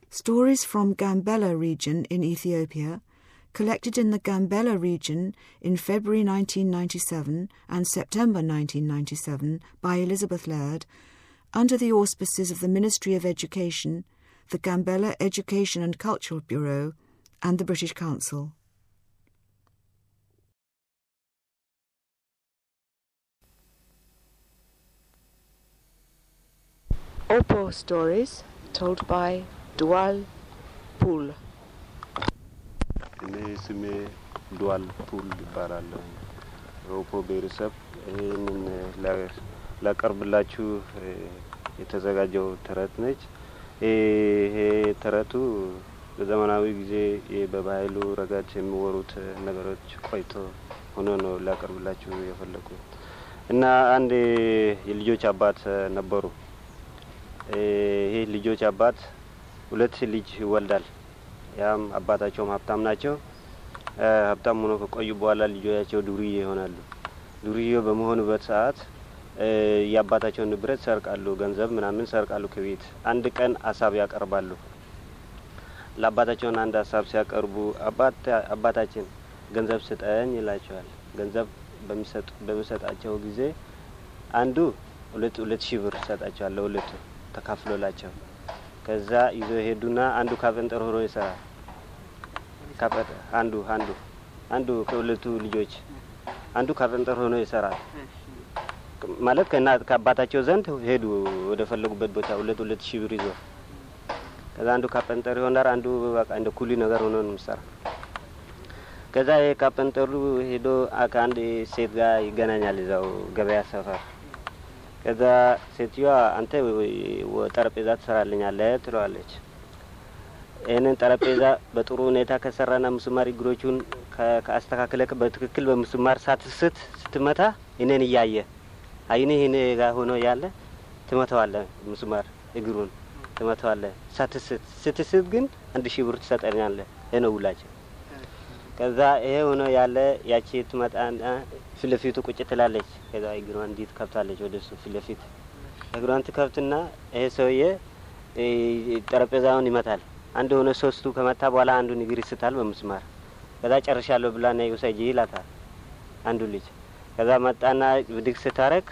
Stories from Gambella region in Ethiopia, collected in the Gambella region in February 1997 and September 1997 by Elizabeth Laird, under the auspices of the Ministry of Education, the Gambella Education and Cultural Bureau, and the British Council. Opo stories told by Dual Pool. ስሜ ዱዋል ፑል ይባላል። ኦፖ ብሔረሰብ ይሄንን ላቀርብላችሁ የተዘጋጀው ተረት ነች። ይሄ ተረቱ በዘመናዊ ጊዜ በባህሉ ረገድ የሚወሩት ነገሮች ቆይቶ ሆኖ ነው ላቀርብላችሁ የፈለኩት እና አንድ የልጆች አባት ነበሩ። ይሄ ልጆች አባት ሁለት ልጅ ይወልዳል። ያም አባታቸውም ሀብታም ናቸው። ሀብታም ሆኖ ከቆዩ በኋላ ልጆቻቸው ዱርዬ ይሆናሉ። ዱርዬ በመሆኑበት ሰዓት የአባታቸውን ንብረት ሰርቃሉ፣ ገንዘብ ምናምን ሰርቃሉ ከቤት። አንድ ቀን ሀሳብ ያቀርባሉ። ለአባታቸው አንድ ሀሳብ ሲያቀርቡ አባታችን ገንዘብ ስጠኝ ይላቸዋል። ገንዘብ በሚሰጣቸው ጊዜ አንዱ 2,000 ብር ሰጣቸዋል ለሁለቱ ተካፍሎላቸው። ከዛ ይዞ ሄዱና አንዱ ካርፔንተር ሆኖ ይሰራል። አንዱ ከሁለቱ ልጆች አንዱ ካርፔንተር ሆኖ ይሰራል ማለት ከአባታቸው ዘንድ ሄዱ ወደ ፈለጉበት ቦታ 2,000 ብር ይዞ። ከዛ አንዱ ካርፔንተር ይሆናል፣ አንዱ በቃ እንደ ኩሊ ነገር ሆኖ ነው የሚሰራ። ከዛ የካርፔንተሩ ሄዶ ከአንድ ሴት ጋር ይገናኛል እዛው ገበያ ሰፈር። ከዛ ሴትዮዋ አንተ ጠረጴዛ ትሰራልኛለህ ትለዋለች። ይሄንን ጠረጴዛ በጥሩ ሁኔታ ከሰራና ምስማር እግሮቹን ከአስተካከለክ በትክክል በምስማር ሳትስት ስትመታ እኔን እያየ አይኔ እኔ ጋር ሆኖ ያለ ትመታዋለህ፣ ምስማር እግሩን ትመታዋለህ። ስትስት ግን 1,000 ብር ትሰጠኛለህ። እኔ ውላችሁ። ከዛ ይሄ ሆኖ ያለ ያቺ ትመጣና ፊትለፊቱ ቁጭ ትላለች። ከዛ እግሯን እንዲት ከፍታለች ወደሱ ፊትለፊት እግሯን ትከፍትና ይሄ ሰውዬ ጠረጴዛውን ይመታል። አንድ ሆነ ሶስቱ ከመታ በኋላ አንዱን እግር ይስታል በመስማር። ከዛ ጨርሻለሁ ብላ ነው ይውሰጂ ይላታል አንዱ ልጅ። ከዛ መጣና ብድግ ስታረክ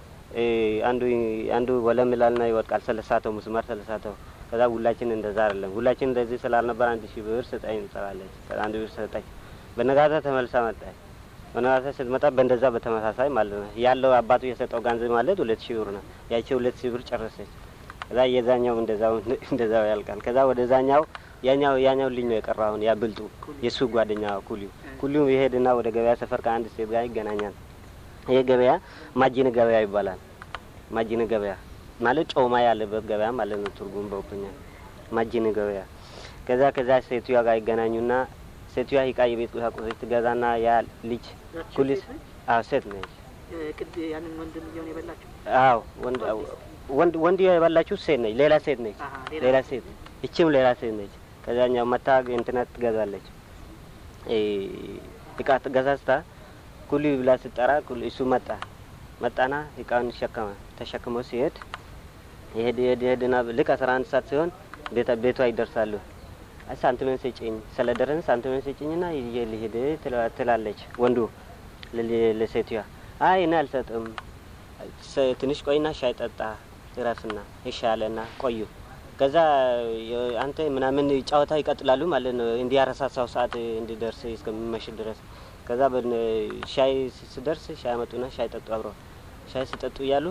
አንዱ ወለምላልና ይወድቃል። ሰለሳተው መስማር ሰለሳተው። ከዛ ሁላችን እንደዛ አይደለም። ሁላችን እንደዚህ ስላልነበር 1,000 ብር ስጠኝ ትላለች። ከዛ 1 ብር ሰጠች። በነጋታ ተመልሳ መጣች። በነጋታ ስትመጣ በእንደዛ በተመሳሳይ ማለት ነው ያለው አባቱ የሰጠው ገንዘብ ማለት 2,000 ብር ነው። ያቺ 2,000 ብር ጨረሰች። ከዛ የዛኛው እንደዛው ያልቃል። ከዛ ወደዛኛው ያኛው ልጅ ነው የቀራው ያ ብልጡ የሱ ጓደኛ ኩሊው ይሄድና ወደ ገበያ ሰፈር ከአንድ ሴት ጋር ይገናኛል። ይሄ ገበያ ማጂን ገበያ ይባላል። ማጂን ገበያ ማለት ጮማ ያለበት ገበያ ማለት ነው ትርጉም በኦሮምኛ ማጂን ገበያ። ከዛ ሴትዮዋ ጋር ይገናኙና ሴትዮዋ ይቃይ ቤት ቁሳቁሶች ትገዛና ያ ልጅ ኩሊስ ሴት ነች። ቅድ ያንን ወንድም ይሆን የበላችሁ? አዎ ወንድ የበላችሁ ሴት ነች። ሌላ ሴት ነች። ሌላ ሴት እቺም ሌላ ሴት ነች። ከዛኛው መታ ኢንተርኔት ትገዛለች። እቃ ትገዛስታ ኩሊ ብላ ስትጠራ እሱ መጣና እቃውን ተሸክሞ ሲሄድ ይሄድና ልክ 11 ሰዓት ሲሆን ቤቷ ይደርሳሉ። ሳንቲሜን ስጪኝ ስለደረሰ ሳንቲሜን ስጪኝና ይሄድ ትላለች ወንዱ ለሴትዮዋ። አይ እኔ አልሰጥም፣ ትንሽ ቆይና ሻይ ጠጣ እረፍና ይሻለና ቆዩ። ከዛ አንተ ምናምን ጫወታ ይቀጥላሉ ማለት ነው እንዲያረሳሳው ሰዓት እንዲደርስ እስከሚመሽ ድረስ። ከዛ ሻይ ሲደርስ ሻይ መጡና ሻይ ጠጡ አብረው። ሻይ ሲጠጡ ያሉ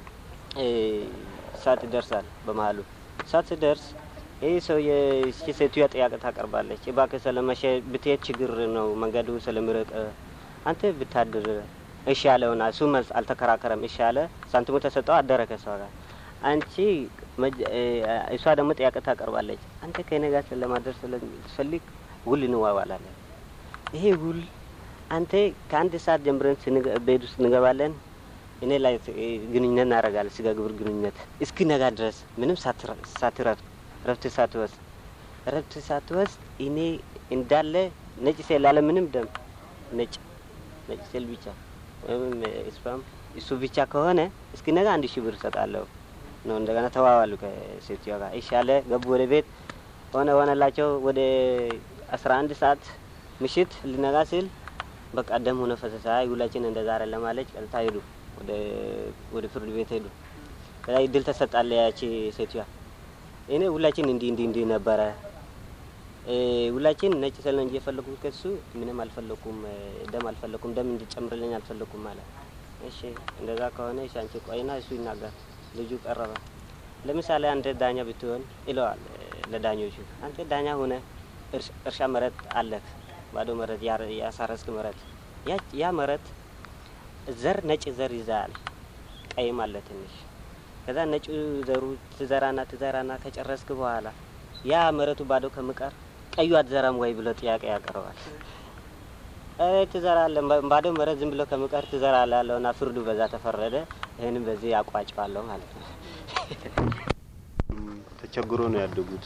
ሰዓት ይደርሳል። በመሃሉ ሰዓት ሲደርስ ይሄ ሰው የሴትዮዋ ጥያቄ ታቀርባለች። እባክህ ስለመሸ ብትሄድ ችግር ነው መንገዱ ስለሚርቅ አንተ ብታድር እሺ ያለውና እሱ መልስ አልተከራከረም። እሺ ያለ ሳንቲሙ ተሰጠው አደረ ከሰው ጋር። አንቺ እሷ ደግሞ ጥያቄ ታቀርባለች። አንተ ከኔ ጋር ስለማደር ስለፈልግ ውል እንዋዋላለን። ይሄ ውል አንተ ከአንድ ሰዓት ጀምረን ቤት ውስጥ እንገባለን። እኔ ላይ ግንኙነት እናደርጋለን፣ ስጋ ግብር ግንኙነት እስኪ ነጋ ድረስ ምንም ረፍት ሳትወስድ እኔ እንዳለ ነጭ ሴል አለ ምንም ደም ነጭ ሴል ብቻ ወይም ስፓም እሱ ብቻ ከሆነ እስኪ ነጋ 1,000 ብር ሰጣለሁ ነው። እንደገና ተዋዋሉ ከሴትዮዋ ጋር። እሺ አለ። ገቡ ወደ ቤት። ሆነላቸው ወደ 11 ሰዓት ምሽት ሊነጋ ሲል በቃ ደም ሆነ ፈሰሰ። ሁላችን እንደዛ አይደለም ማለት ቀጥታ ሄዱ ወደ ፍርድ ቤት ሄዱ። ከዛ እድል ተሰጣለ ያቺ ሴትዋ እኔ ሁላችን እንዲ ነበረ ሁላችን ነጭ ሰለን እየፈለኩት ከሱ ምንም አልፈለኩም ደም እንዲጨምርልኝ አልፈለኩም ማለት እሺ እንደዛ ከሆነ ሻንቺ ቆይና እሱ ይናገር ልጁ ቀረበ። ለምሳሌ አንተ ዳኛ ብትሆን ይለዋል ለዳኞቹ አንተ ዳኛ ሆነ እርሻ መሬት አለህ ባዶ መሬት ያሳረስክ መሬት ያ መሬት ዘር ነጭ ዘር ይዛል ቀይ ማለት ትንሽ ከዛ ነጭ ዘሩ ትዘራና ከጨረስክ በኋላ ያ መሬቱ ባዶ ከመቀር ቀዩ አትዘራም ወይ ብሎ ጥያቄ ያቀርባል። ትዘራለህ ባዶ መሬት ዝም ብሎ ከመቀር ትዘራለህ አለውና ፍርዱ በዛ ተፈረደ። ይሄንን በዚህ ያቋጫዋለሁ ማለት ነው። ተቸግሮ ነው ያደጉት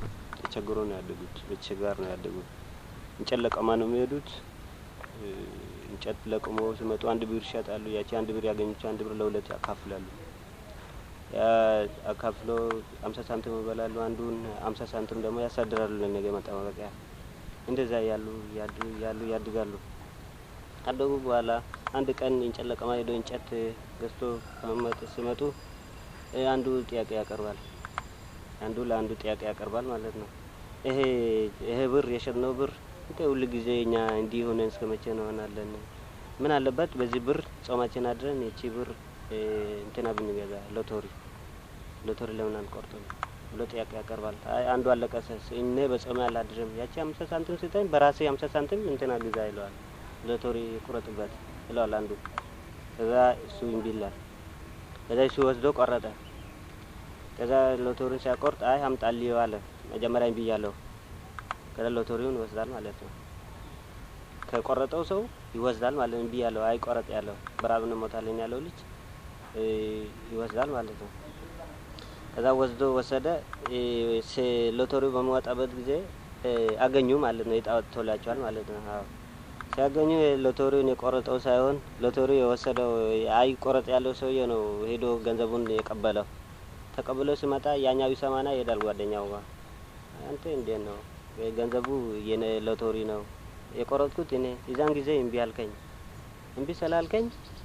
በችጋር ነው ያደጉት። እንጨት ለቀማ ነው የሚሄዱት። እንጨት ለቀሞ ሲመጡ 1 ብር ይሸጣሉ። ያቺ 1 ብር ያገኙት 1 ብር ለሁለት ያካፍላሉ። ያ አካፍሎ 50 ሳንቲም ይበላሉ። አንዱን 50 ሳንቲም ደግሞ ያሳድራሉ ለነገ መጠባበቂያ። እንደዛ ያድጋሉ። አደጉ በኋላ አንድ ቀን እንጨት ለቀማ ሄዶ እንጨት ገዝቶ ሲመጡ አንዱ ጥያቄ ያቀርባል። አንዱ ለአንዱ ጥያቄ ያቀርባል ማለት ነው። ይሄ ብር የሸጥነው ብር ሁሉ ጊዜ እኛ እንዲህ ሆነን እስከመቼ ነው ሆናለን? ምን አለበት በዚህ ብር ጾማችን አድረን እቺ ብር እንትና ብንገዛ ሎተሪ ለምን አንቆርጥም ብሎ ጥያቄ ያቀርባል። አይ አንዱ አለቀሰስ እኔ በጾም አላድርም ያቺ 50 ሳንቲም ስጠኝ በራሴ 50 ሳንቲም እንትና ግዛ ይለዋል። ሎተሪ ቁረጥበት ይለዋል አንዱ። ከዛ እሱ ይምቢላል። ከዛ እሱ ወስዶ ቆረጠ። ከዛ ሎተሪውን ሲያቆርጥ አይ አምጣልኝ አለ። መጀመሪያ ይምቢያለው። ከዛ ሎተሪውን ይወስዳል ማለት ነው። ከቆረጠው ሰው ይወስዳል ማለት ነው። ይምቢያለው አይ ቆረጥ ያለው በራብነ ሞታለኝ ያለው ልጅ ይወስዳል ማለት ነው። ከዛ ወሰደ። ሎተሪው በመዋጣበት ጊዜ አገኙ ማለት ነው። ይጣወጥቶላቸዋል ማለት ነው። አዎ ሲያገኙ ሎተሪውን የቆረጠው ሳይሆን ሎተሪው የወሰደው አይ ቆረጥ ያለው ሰውዬ ነው ሄዶ ገንዘቡን የቀበለው። ተቀብሎ ሲመጣ ያኛው ይሰማና ይሄዳል ጓደኛው ጋር አንተ እንዴት ነው ገንዘቡ የኔ ሎተሪ ነው የቆረጥኩት እኔ ይዛን ጊዜ እምቢ ስላልከኝ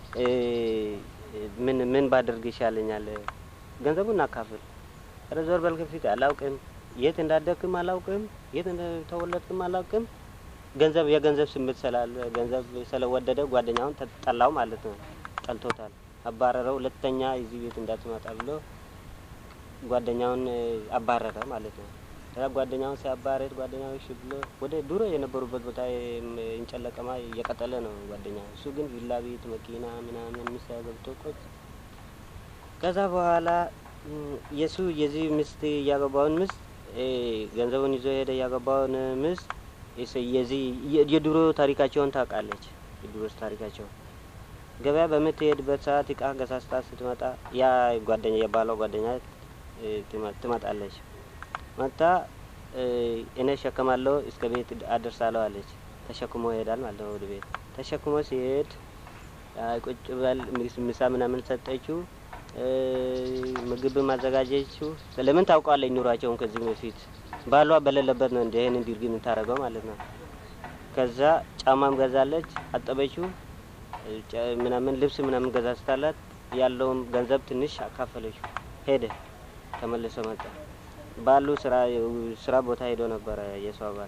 ምን ባደርግ ይሻለኛል ገንዘቡን አካፍል ረዞር በልከፊት አላውቅም የት እንዳደክም አላውቅም የት እንደተወለድክም አላውቅም የገንዘብ ስሜት ስላለ ገንዘብ ስለወደደ ጓደኛውን ተጠላው ማለት ነው። ጠልቶታል። አባረረው። ሁለተኛ እዚህ ቤት እንዳትመጣ ብሎ ጓደኛውን አባረረ ማለት ነው። ጓደኛውን ሲያባረር ጓደኛው እሺ ብሎ ወደ ድሮ የነበሩበት ቦታ እንጨት ለቀማ እየቀጠለ ነው ጓደኛው። እሱ ግን ቪላ ቤት መኪና ምናምን ሚስት ያገብቶ ቆጥ ከዛ በኋላ የዚህ ሚስት ያገባውን ሚስት ገንዘቡን ይዞ ሄደ። ያገባውን ሚስት የድሮ ታሪካቸውን ታውቃለች። የድሮ ታሪካቸው ገበያ በምትሄድበት ሰዓት እቃ ገሳስታ ስትመጣ ያ ጓደኛ የባሏ ጓደኛ ትመጣለች። መጣ እኔ ሸከማለሁ እስከ ቤት አደርሳለሁ አለች። ተሸክሞ ይሄዳል ማለት ነው። ወደ ቤት ተሸክሞ ሲሄድ ቁጭ በል ምሳ ምናምን ሰጠችው። ምግብ ማዘጋጀችው። ለምን ታውቃለች ኑሯቸውን ከዚህ በፊት ባሏ በሌለበት ነው እንደ ይሄን ድርጊት ታረጋው ማለት ነው። ከዛ ጫማም ገዛለች አጠበችው። ምናምን ልብስ ምናምን ገዛስታላት ያለውን ገንዘብ ትንሽ አካፈለችው። ሄደ ተመልሶ መጣ። ባሉ ስራ ቦታ ሄዶ ነበር የሷ ባል።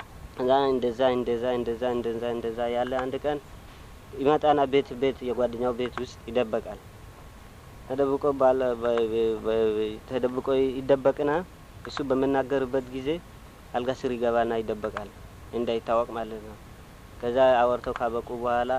እንደዛ ያለ አንድ ቀን ይመጣና ቤት የጓደኛው ቤት ውስጥ ይደበቃል። ተደብቆ ይደበቅና እሱ በመናገርበት ጊዜ አልጋ ስር ይገባና ይደበቃል እንዳይታወቅ ማለት ነው። ከዛ አወርተው ካበቁ በኋላ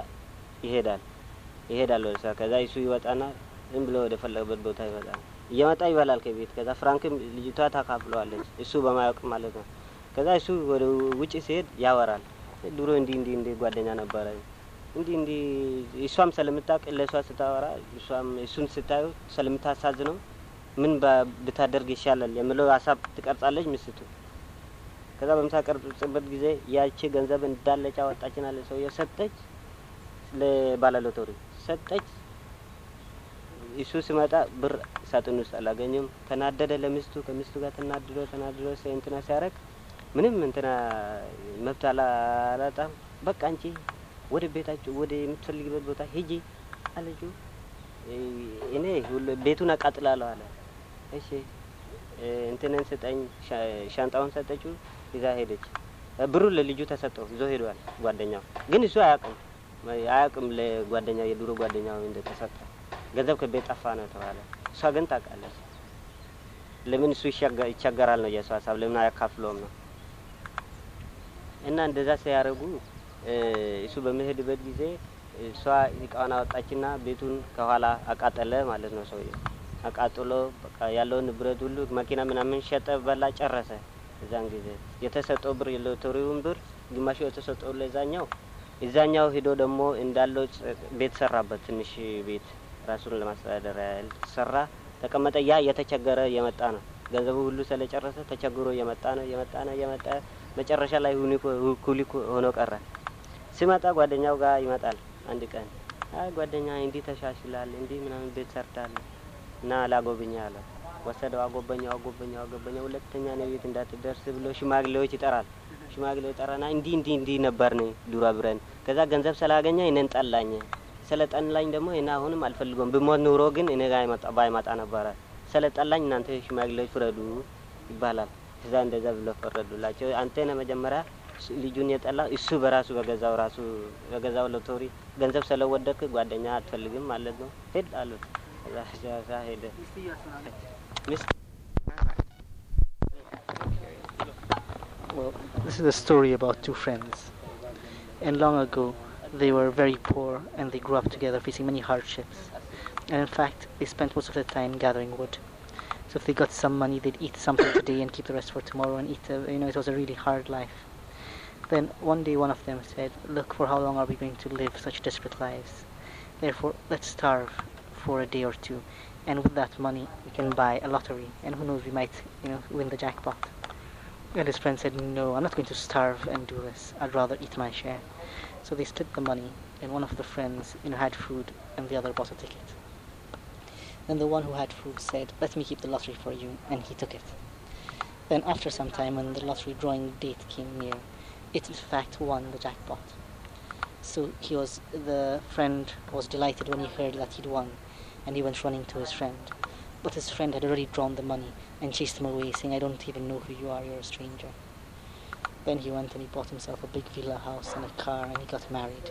ይሄዳል ወደዛ። ከዛ እሱ ይወጣና ዝም ብሎ ወደ ፈለገበት ቦታ ይወጣል። እየመጣ ይበላል ከቤት። ከዛ ፍራንክም ልጅቷ ታካፍለዋለች እሱ በማያውቅ ማለት ነው። ከዛ እሱ ወደ ውጪ ሲሄድ ያወራል። ድሮ እንዲ ጓደኛ ነበረ እንዲ እሷም ስለምታውቅ ለሷ ስታወራ እሱን ስታዩ ስለምታሳዝነው ምን ብታደርግ ይሻላል የሚለው ሀሳብ ትቀርጻለች ሚስቱ። ከዛ በምታቀርጽበት ጊዜ ያቺ ገንዘብ እንዳለች አወጣችና ለሰውዬው ሰጠች። ለባለ ሎተሪ ሰጠች። እሱ ሲመጣ ብር ሳጥን ውስጥ አላገኘም። ተናደደ ለሚስቱ ከሚስቱ ጋር ተናድዶ እንትና ሲያረግ ምንም እንትና መብት አላጣም። በቃ አንቺ ወደ ቤታችሁ ወደ የምትፈልጊበት ቦታ ሂጂ አለችው። እኔ ቤቱን አቃጥላለሁ አለ። እሺ እንትንን ስጠኝ ሻንጣውን ሰጠችው። ይዛ ሄደች። ብሩ ለልጁ ተሰጠው ይዞ ሄዷል። ጓደኛው ግን እሱ አያውቅም ለጓደኛው የድሮ ጓደኛው እንደተሰጠ። ገንዘብ ከቤት ጠፋ ነው ተባለ። እሷ ግን ታውቃለች። ለምን እሱ ይቸገራል ነው የሷ ሀሳብ። ለምን አያካፍለውም ነው። እና እንደዛ ሲያረጉ እሱ በመሄድበት ጊዜ እሷ እቃውን አወጣችና ቤቱን ከኋላ አቃጠለ ማለት ነው። ሰውዬው አቃጥሎ በቃ ያለውን ንብረት ሁሉ መኪና ምናምን ሸጠ፣ በላ፣ ጨረሰ። እዛን ጊዜ የተሰጠው ብር የሎተሪውን ብር ግማሹ የተሰጠው እዛኛው ሄዶ ደግሞ እንዳለው ቤት ሰራበት። ትንሽ ቤት ራሱን ለማስተዳደር ያህል ሰራ፣ ተቀመጠ። ያ የተቸገረ የመጣ ነው። ገንዘቡ ሁሉ ስለጨረሰ ተቸግሮ የመጣ ነው። መጨረሻ ላይ ኩሊኩ ሆኖ ቀረ። ሲመጣ ጓደኛው ጋር ይመጣል አንድ ቀን። አይ ጓደኛ እንዲህ ተሻሽላል፣ እንዲህ ምናምን ቤት ሰርታል እና ላጎብኛ አለ። ወሰደው። አጎበኛው ሁለተኛ ነው ቤት እንዳትደርስ ብሎ ሽማግሌዎች ይጠራል። ሽማግሌው ይጠራና እንዲህ ነበር ነው ዱራ ብረን። ከዛ ገንዘብ ስላገኘ እኔን ጠላኝ። ስለጠላኝ ደግሞ እኔ አሁንም አልፈልገውም። ብሞት ኑሮ ግን እኔ ጋር ባይመጣ ነበረ። ስለጠላኝ እናንተ ሽማግሌዎች ፍረዱ ይባላል። ከዛ እንደዛ ብሎ ፈረዱላቸው። አንተ ነህ መጀመሪያ ልጁን የጠላ እሱ በራሱ በገዛው ሎተሪ ገንዘብ ስለወደድክ ጓደኛ አትፈልግም ማለት ነው። ሄድ አሉት። ከዛ ሄደ። Well, this is a story about two friends. And long ago, they were very poor and they grew up together facing many hardships. And in fact, they spent most of their time gathering wood. So if they got some money, they'd eat something today and keep the rest for tomorrow and eat, it was a really hard life. Then one day one of them said, look, for how long are we going to live such desperate lives? Therefore, let's starve for a day or two. And with that money, we can buy a lottery. And who knows, we might, win the jackpot. And his friend said, no, I'm not going to starve and do this. I'd rather eat my share. So they split the money, and one of the friends, had food, and the other bought a ticket. Then the one who had food said, let me keep the lottery for you, and he took it. Then after some time, when the lottery drawing date came near, it in fact won the jackpot. So the friend was delighted when he heard that he'd won, and he went running to his friend. But his friend had already drawn the money and chased him away, saying, I don't even know who you are, you're a stranger. Then he went and he bought himself a big villa house and a car, and he got married.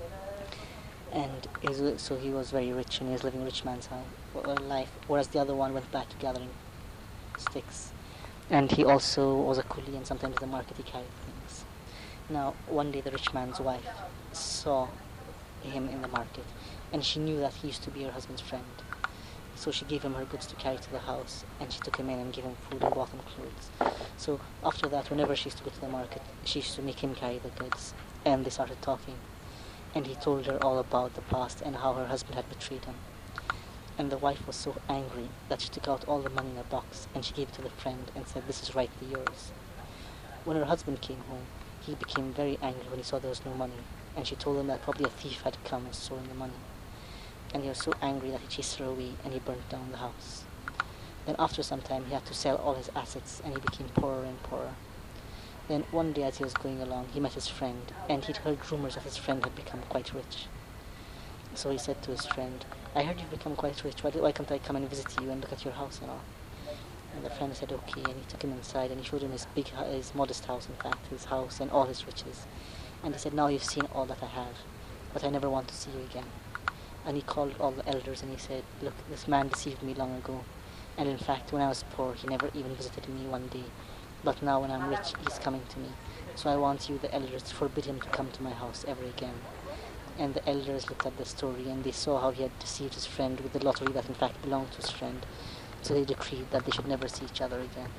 And so he was very rich, and he was living a rich man's life, whereas the other one went back to gathering sticks. And he also was a coolie, and sometimes in the market he carried things. Now, one day the rich man's wife saw him in the market, and she knew that he used to be her husband's friend. So she gave him her goods to carry to the house, and she took him in and gave him food and bought him clothes. So after that, whenever she used to go to the market, she used to make him carry the goods, and they started talking. And he told her all about the past and how her husband had betrayed him. And the wife was so angry that she took out all the money in a box, and she gave it to the friend and said, this is rightly yours. When her husband came home, he became very angry when he saw there was no money, and she told him that probably a thief had come and stolen the money. And he was so angry that he chased her away and he burnt down the house. Then after some time he had to sell all his assets, and he became poorer and poorer. Then one day as he was going along, he met his friend, and he'd heard rumors that his friend had become quite rich. So he said to his friend, I heard you've become quite rich, why can't I come and visit you and look at your house and all? And the friend said okay, and he took him inside and he showed him his modest house, in fact, his house and all his riches. And he said, now you've seen all that I have, but I never want to see you again. And he called all the elders and he said, look, this man deceived me long ago. And in fact, when I was poor, he never even visited me one day. But now when I'm rich, he's coming to me. So I want you, the elders, to forbid him to come to my house ever again. And the elders looked at the story and they saw how he had deceived his friend with the lottery that in fact belonged to his friend. So they decreed that they should never see each other again.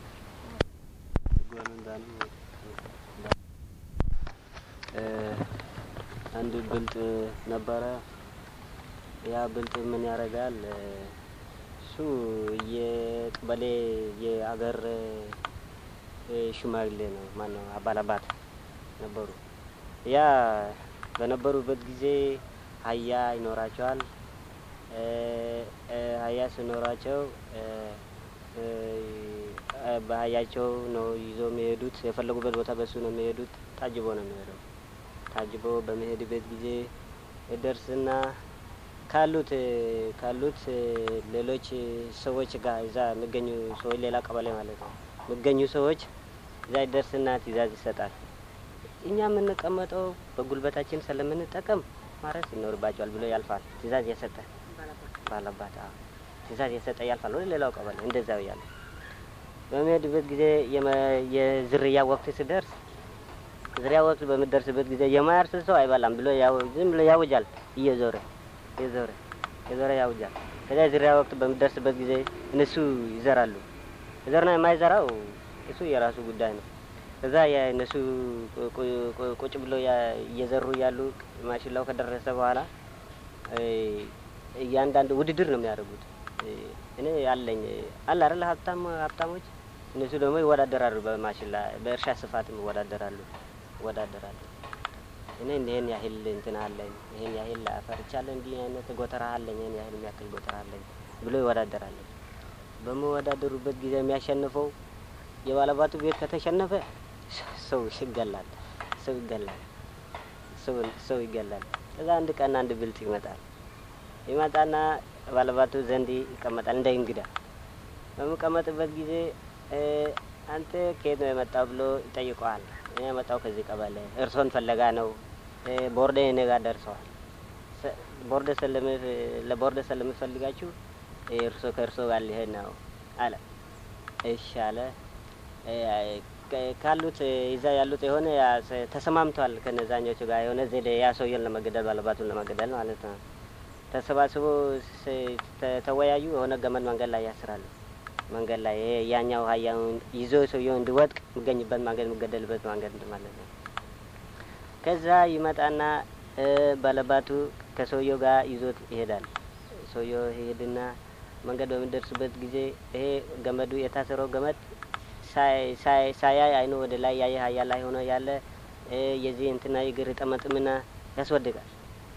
አንድ ብልጥ ነበረ። ያ ብልጥ ምን ያደርጋል? እሱ የቀበሌ የአገር ሽማግሌ ነው፣ ማነው አባላባት ነበሩ። ያ በነበሩበት ጊዜ አህያ ይኖራቸዋል። አህያ ሲኖራቸው በአህያቸው ነው ይዞ የሚሄዱት። የፈለጉበት ቦታ በሱ ነው የሚሄዱት። ታጅቦ ነው የሚሄደው። ታጅቦ በመሄድበት ጊዜ ደርስና ካሉት ሌሎች ሰዎች ጋር እዛ የሚገኙ ሰዎች ሌላ ቀበሌ ማለት ነው የሚገኙ ሰዎች እዛ ደርስና ትእዛዝ ይሰጣል። እኛ የምንቀመጠው በጉልበታችን ስለምንጠቀም ማረስ ይኖርባቸዋል ብሎ ያልፋል። ትእዛዝ የሰጠ ባላባት ትእዛዝ የሰጠ ያልፋል ወደ ሌላው ቀበሌ እንደዛው ያለ። በመሄድበት ጊዜ የዝርያ ወቅት ሲደርስ ዝርያ ወቅት በሚደርስበት ጊዜ የማያርስ ሰው አይበላም ብሎ ዝም ብሎ ያውጃል። እየዞረ ያውጃል። ከዛ ዝርያ ወቅት በሚደርስበት ጊዜ እነሱ ይዘራሉ። ዘርና የማይዘራው እሱ የራሱ ጉዳይ ነው። ከዛ የእነሱ ቁጭ ብሎ እየዘሩ ያሉ ማሽላው ከደረሰ በኋላ እያንዳንዱ ውድድር ነው የሚያደርጉት። እኔ ያለኝ አለ አይደል ሀብታሞች እነሱ ደግሞ ይወዳደራሉ። በማሽላ በእርሻ ስፋትም ይወዳደራሉ። እኔ ይሄን ያህል እንትን አለኝ፣ ይሄን ያህል አፈርቻለሁ፣ እንዲህ አይነት ጎተራ አለኝ፣ ይሄን ያህል የሚያክል ጎተራ አለኝ ብሎ ይወዳደራሉ። በመወዳደሩበት ጊዜ የሚያሸንፈው የባለባቱ ቤት ከተሸነፈ ሰው ይገላል። ከዛ አንድ ቀን አንድ ብልጥ ይመጣና ባለባቱ ዘንድ ይቀመጣል እንደ እንግዳ። በሚቀመጥበት ጊዜ አንተ ከየት ነው የመጣው ብሎ ይጠይቀዋል። እኔ የመጣው ከዚህ ቀበሌ እርሶን ፈለጋ ነው። ቦርዴ እኔ ጋር ደርሰዋል። ለቦርደ ስለምፈልጋችሁ እርሶ ከእርሶ ጋር ሊሄድ ነው አለ። እሺ አለ። ካሉት ይዛ ያሉት የሆነ ተሰማምቷል ከነዛኞቹ ጋር የሆነ ዘዴ ያ ሰውዬን ለመገደል ባለባቱን ለመገደል ማለት ነው። ተሰባስቦ ተወያዩ። የሆነ ገመድ መንገድ ላይ ያስራሉ። መንገድ ላይ ያኛው አህያውን ይዞ ሰውዬው እንዲወድቅ የሚገኝበት መንገድ የሚገደልበት መንገድ ማለት ነው። ከዛ ይመጣና ባለባቱ ከሰውዬው ጋር ይዞት ይሄዳል። ሰውዬው ይሄድና መንገድ በሚደርስበት ጊዜ ይሄ ገመዱ የታሰረው ገመድ ሳያይ አይኑ ወደ ላይ ያየ አህያ ላይ ሆኖ ያለ የዚህ እንትና እግር ጠመጥምና ያስወድቃል።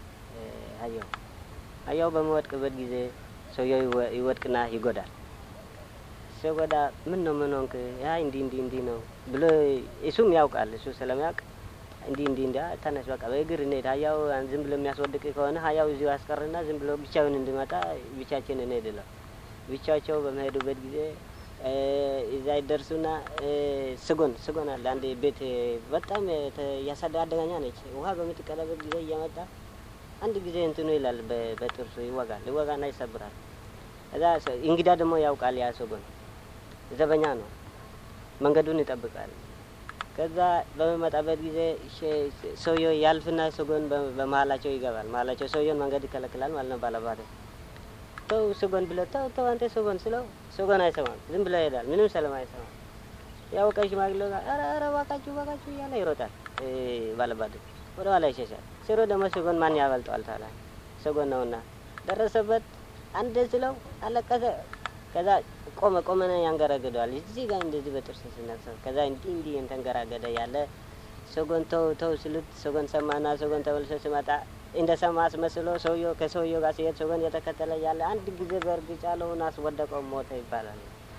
አህያው በሚወድቅበት ጊዜ ሰውዬው ይወድቅና ይጎዳል። ሲጎዳ ምን ሆንክ? ያ እንዲህ ነው ብሎ እሱም ያውቃል። እሱ ስለሚያውቅ እንዲህ ተነስ በቃ በእግር እንሄድ። አህያው ዝም ብሎ የሚያስወድቅ ከሆነ አህያው እዚሁ ያስቀርና ዝም ብሎ ብቻውን እንዲመጣ ብቻችን እንሄድለው። ብቻቸው በመሄዱበት ጊዜ እዛ ይደርሱና ስጎን አለ አንድ ቤት በጣም ያሳደገኛ ነች። ውሃ በምትቀዳበት ጊዜ እየመጣ አንድ ጊዜ እንትኑ ይላል በጥርሱ ይወጋና ይሰብራል። እዛ እንግዳ ደግሞ ያውቃል። ያ ሰጎን ዘበኛ ነው፣ መንገዱን ይጠብቃል። ከዛ በመጣበት ጊዜ ሰውዬው ያልፍና ሰጎን በመሀላቸው ይገባል። መሀላቸው ሰውዬውን መንገድ ይከለክላል ማለት ነው። ባለባቱ ተው ሰጎን ብሎ ተው አንተ ሰጎን ስለው ሰጎን አይሰማም፣ ዝም ብሎ ይሄዳል። ምንም ስለማይሰማ ያወቀ ሽማግሌው ጋር ኧረ እባካችሁ እያለ ይሮጣል። ባለባቱ ወደ ኋላ ይሸሻል። ሲሮ ደግሞ ሰጎን ማን ያበልጠዋል? ታላ ሰጎን ነውና ደረሰበት። አንድ ስለው አለቀሰ። ከዛ ቆመና ያንገራገደዋል። እዚህ ጋር እንደዚህ በጥርስ ሲነሳው ከዛ እንዲህ እንተንገራገደ ያለ ሰጎን ተው ስሉት ሰጎን ሰማና ሰጎን ተመልሶ ሲመጣ እንደ ሰማ አስመስሎ ከሰውየው ጋር ሲሄድ ሰጎን የተከተለ ያለ አንድ ጊዜ በእርግጫ ለሆነ አስወደቀው፣ ሞተ ይባላል።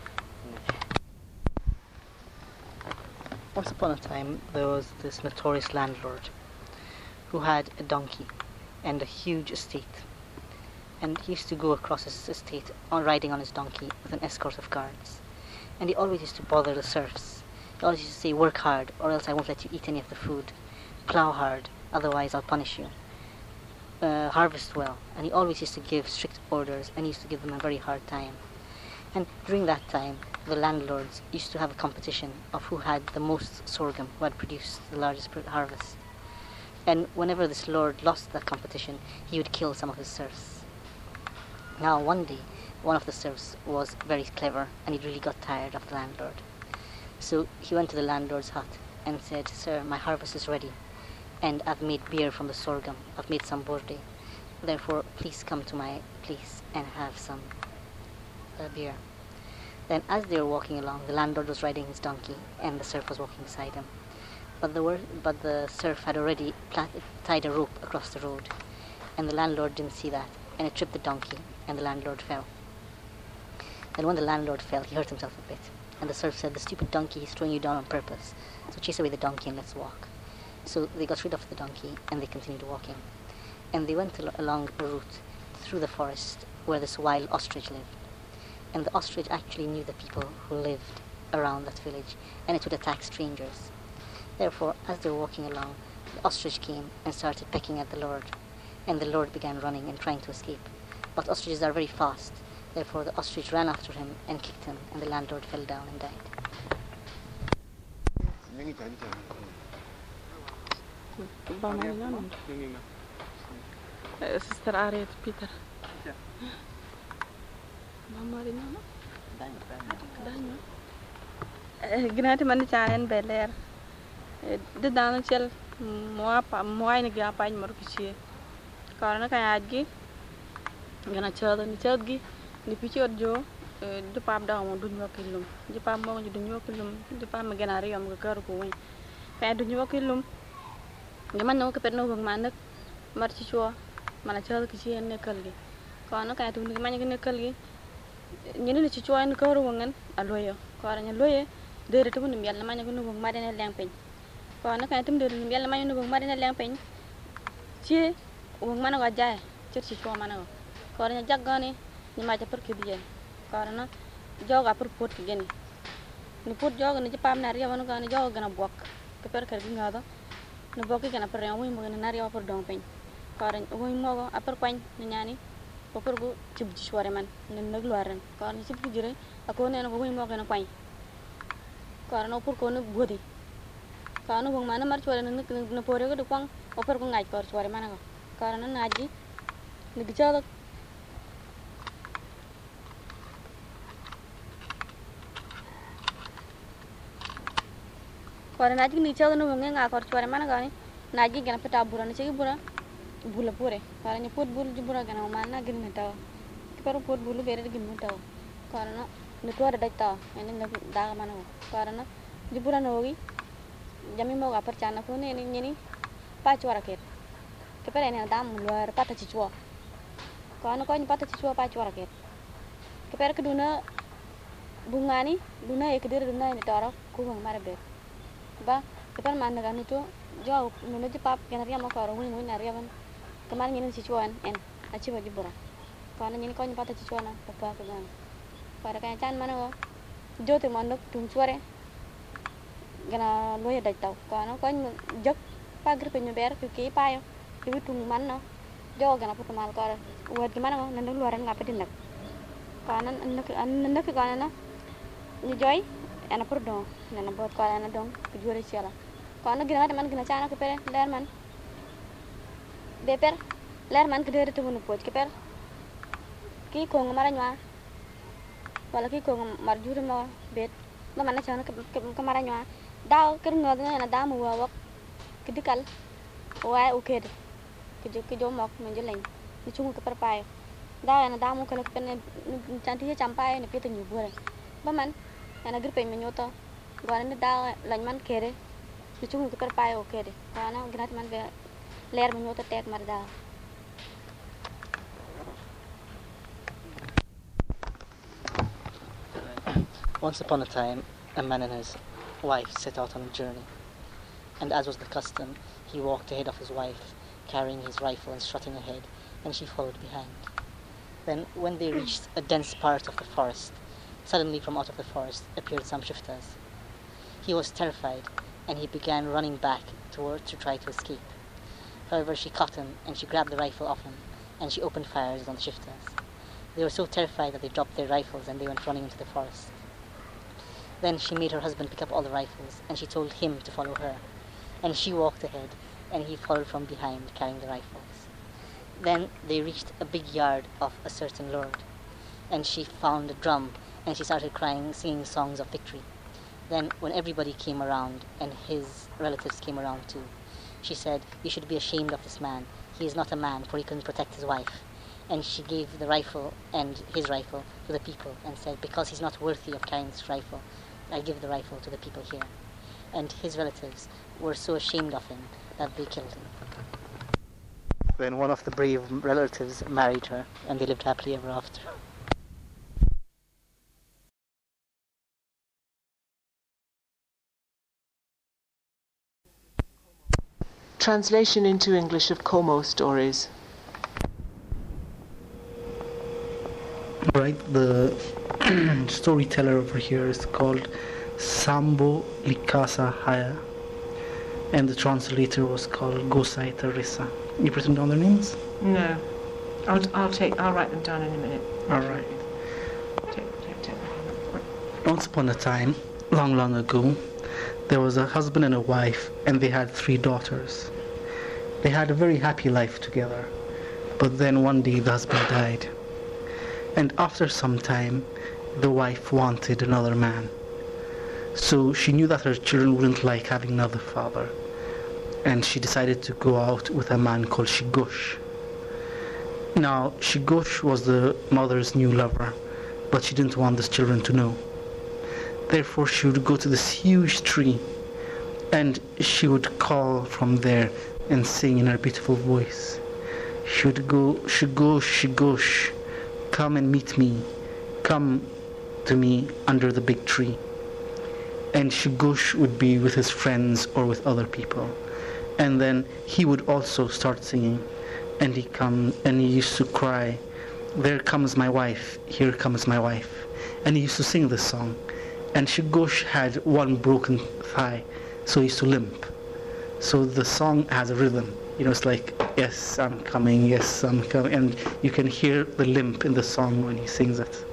Once upon a time there was this notorious landlord who had a donkey and a huge estate. And he used to go across his estate riding on his donkey with an escort of guards. And he always used to bother the serfs. He always used to say, work hard, or else I won't let you eat any of the food. Plough hard, otherwise I'll punish you. Harvest well. And he always used to give strict orders, and he used to give them a very hard time. And during that time, the landlords used to have a competition of who had the most sorghum, who had produced the largest harvest. And whenever this lord lost that competition, he would kill some of his serfs. Now one day, one of the serfs was very clever and he really got tired of the landlord. So he went to the landlord's hut and said, "Sir, my harvest is ready and I've made beer from the sorghum. I've made some borde. Therefore, please come to my place and have some beer." Then as they were walking along, the landlord was riding his donkey and the serf was walking beside him. But the serf had already tied a rope across the road, and the landlord didn't see that. and it tripped the donkey, and the landlord fell. Then when the landlord fell, he hurt himself a bit, and the serf said, "The stupid donkey, he's throwing you down on purpose. So chase away the donkey and let's walk." So they got rid of the donkey, and they continued walking. And they went along a route through the forest where this wild ostrich lived. And the ostrich actually knew the people who lived around that village, and it would attack strangers. Therefore, as they were walking along, the ostrich came and started pecking at the lord, and the lord began running and trying to escape. But ostriches are very fast. Therefore, the ostrich ran after him and kicked him, and the landlord fell down and died. Sister Harriet Peter. Ginati man chanen beler. De dano chel moa ni ga pa mor kichi. Karana ka adgi gana chado ni chadgi ni pichi odjo de pam da mo duñ wakilum. De pam mo ñu duñ wakilum, de pam gana riyam ga kar ko wi. Ka duñ wakilum. Gaman no ka perno wong manak mar ci cho mana chado kichi en nekkal gi. Karana ka tu ni man gi nekkal gi ñene ni ci cho en kar wongan aloyo. Karana loye de retu ni yalla man gi no wong madene lengpeñ. Karana ka tum de ni yalla man no wong madene lengpeñ. Ci wong mana ga jaay ci cho mana ga. Karana jaggani ni ma ja per ki diye. Karana joga per pot ki geni. Ni pot joga ni pam na riya wonu ga ni joga gana bok. Ke per kar gi ngada. Ni bok gana per yawu mo gana na riya per dong peñ. Karana wo mo go aper kwañ ni ñani ko per go ci ci soore man ni nak loaren. Karana ci bi jire ako ne ko wo mo gana kwañ. Karana per ko no bodi. Karana wong mana mar soore na pore ko de kwang o per ko ngaj ko soore mana ga. Karana naji ni gichada Kore naji ni chado no wonge nga kor chware mana gani naji gana peta bura ni chegi bura bula pure kare ni pot bulu jibura gana mana gin meta pero pot bulu bere gin meta kare na ni kore data ene na daga mana kare na jibura nogi jami mo ga percana ko ne ni pa chwara ke pere ne dam luar pata chichwa kane ko ni pata chichwa pa chwara ke pere keduna bungani duna ek dir duna ni tara ko bang mara be ba kepan mana kan itu jauh menuju pap yang ria mau karo mui naria ban kemarin ini cicuan en aci baju bora karena ini kau nyepata cicuan apa ke gan pada kayak can mana go jo te mandok tung suare gana loya dai tau karena kau jak pagar penyebar ke kei payo ibu tung mana jo gana putu mal kar buat gimana go nandang luaran ngapain tindak karena anak karena ni joy ana purdo nana bot ko ana dong ke jure ciala ko ana gina man gina chana ke pere ler man be per ler man ke dere tu mun pot ke per ki ko ngara nywa wala ki ko mar jure mo bet ma mana chana ke mara nywa daw ker ngod na da mu wa ke dikal wa uked ke jo mok men jeleng ni chungu ke per pai daw ana da mu ke pen chanti champai ni pitu nyu bore ba man ana gripe menyoto gwana ni da lanman kere ni chungu ke perpai o kere gwana grat man be ler menyoto tek mar da Once upon a time, a man and his wife set out on a journey, and as was the custom, he walked ahead of his wife, carrying his rifle and strutting ahead, and she followed behind. Then, when they reached a dense part of the forest, suddenly from out of the forest appeared some shiftas. He was terrified, and he began running back to try to escape. However, she caught him, and she grabbed the rifle off him, and she opened fires on the shiftas. They were so terrified that they dropped their rifles and they went running into the forest. Then she made her husband pick up all the rifles, and she told him to follow her. And she walked ahead, and he followed from behind, carrying the rifles. Then they reached a big yard of a certain lord, and she found a drum, and she started crying, singing songs of victory. Then, when everybody came around, and his relatives came around too, she said, "You should be ashamed of this man. He is not a man, for he couldn't protect his wife." And she gave the rifle and his rifle to the people, and said, "Because he's not worthy of carrying this rifle, I give the rifle to the people here." And his relatives were so ashamed of him that they killed him. Then one of the brave relatives married her, and they lived happily ever after. Translation into English of Como stories. Right, the storyteller over here is called Sambo Likasa Haya, and the translator was called Gosai Teresa. You've written down their names? No. I'll write them down in a minute. All right. Once upon a time, long, long ago, there was a husband and a wife, and they had 3 daughters. They had a very happy life together, but then one day the husband died. And after some time, the wife wanted another man. So she knew that her children wouldn't like having another father, and she decided to go out with a man called Shigosh. Now, Shigosh was the mother's new lover, but she didn't want the children to know. Therefore, she would go to this huge tree, and she would call from there and sing in her beautiful voice. She would go, Shigosh, Shigosh, come and meet me, come to me under the big tree. And Shigosh would be with his friends or with other people. And then he would also start singing, and he used to cry, there comes my wife, here comes my wife. And he used to sing this song. And Shigosh had one broken thigh, so he used to limp. So the song has a rhythm. You know, it's like, yes, I'm coming, yes, I'm coming. And you can hear the limp in the song when he sings it.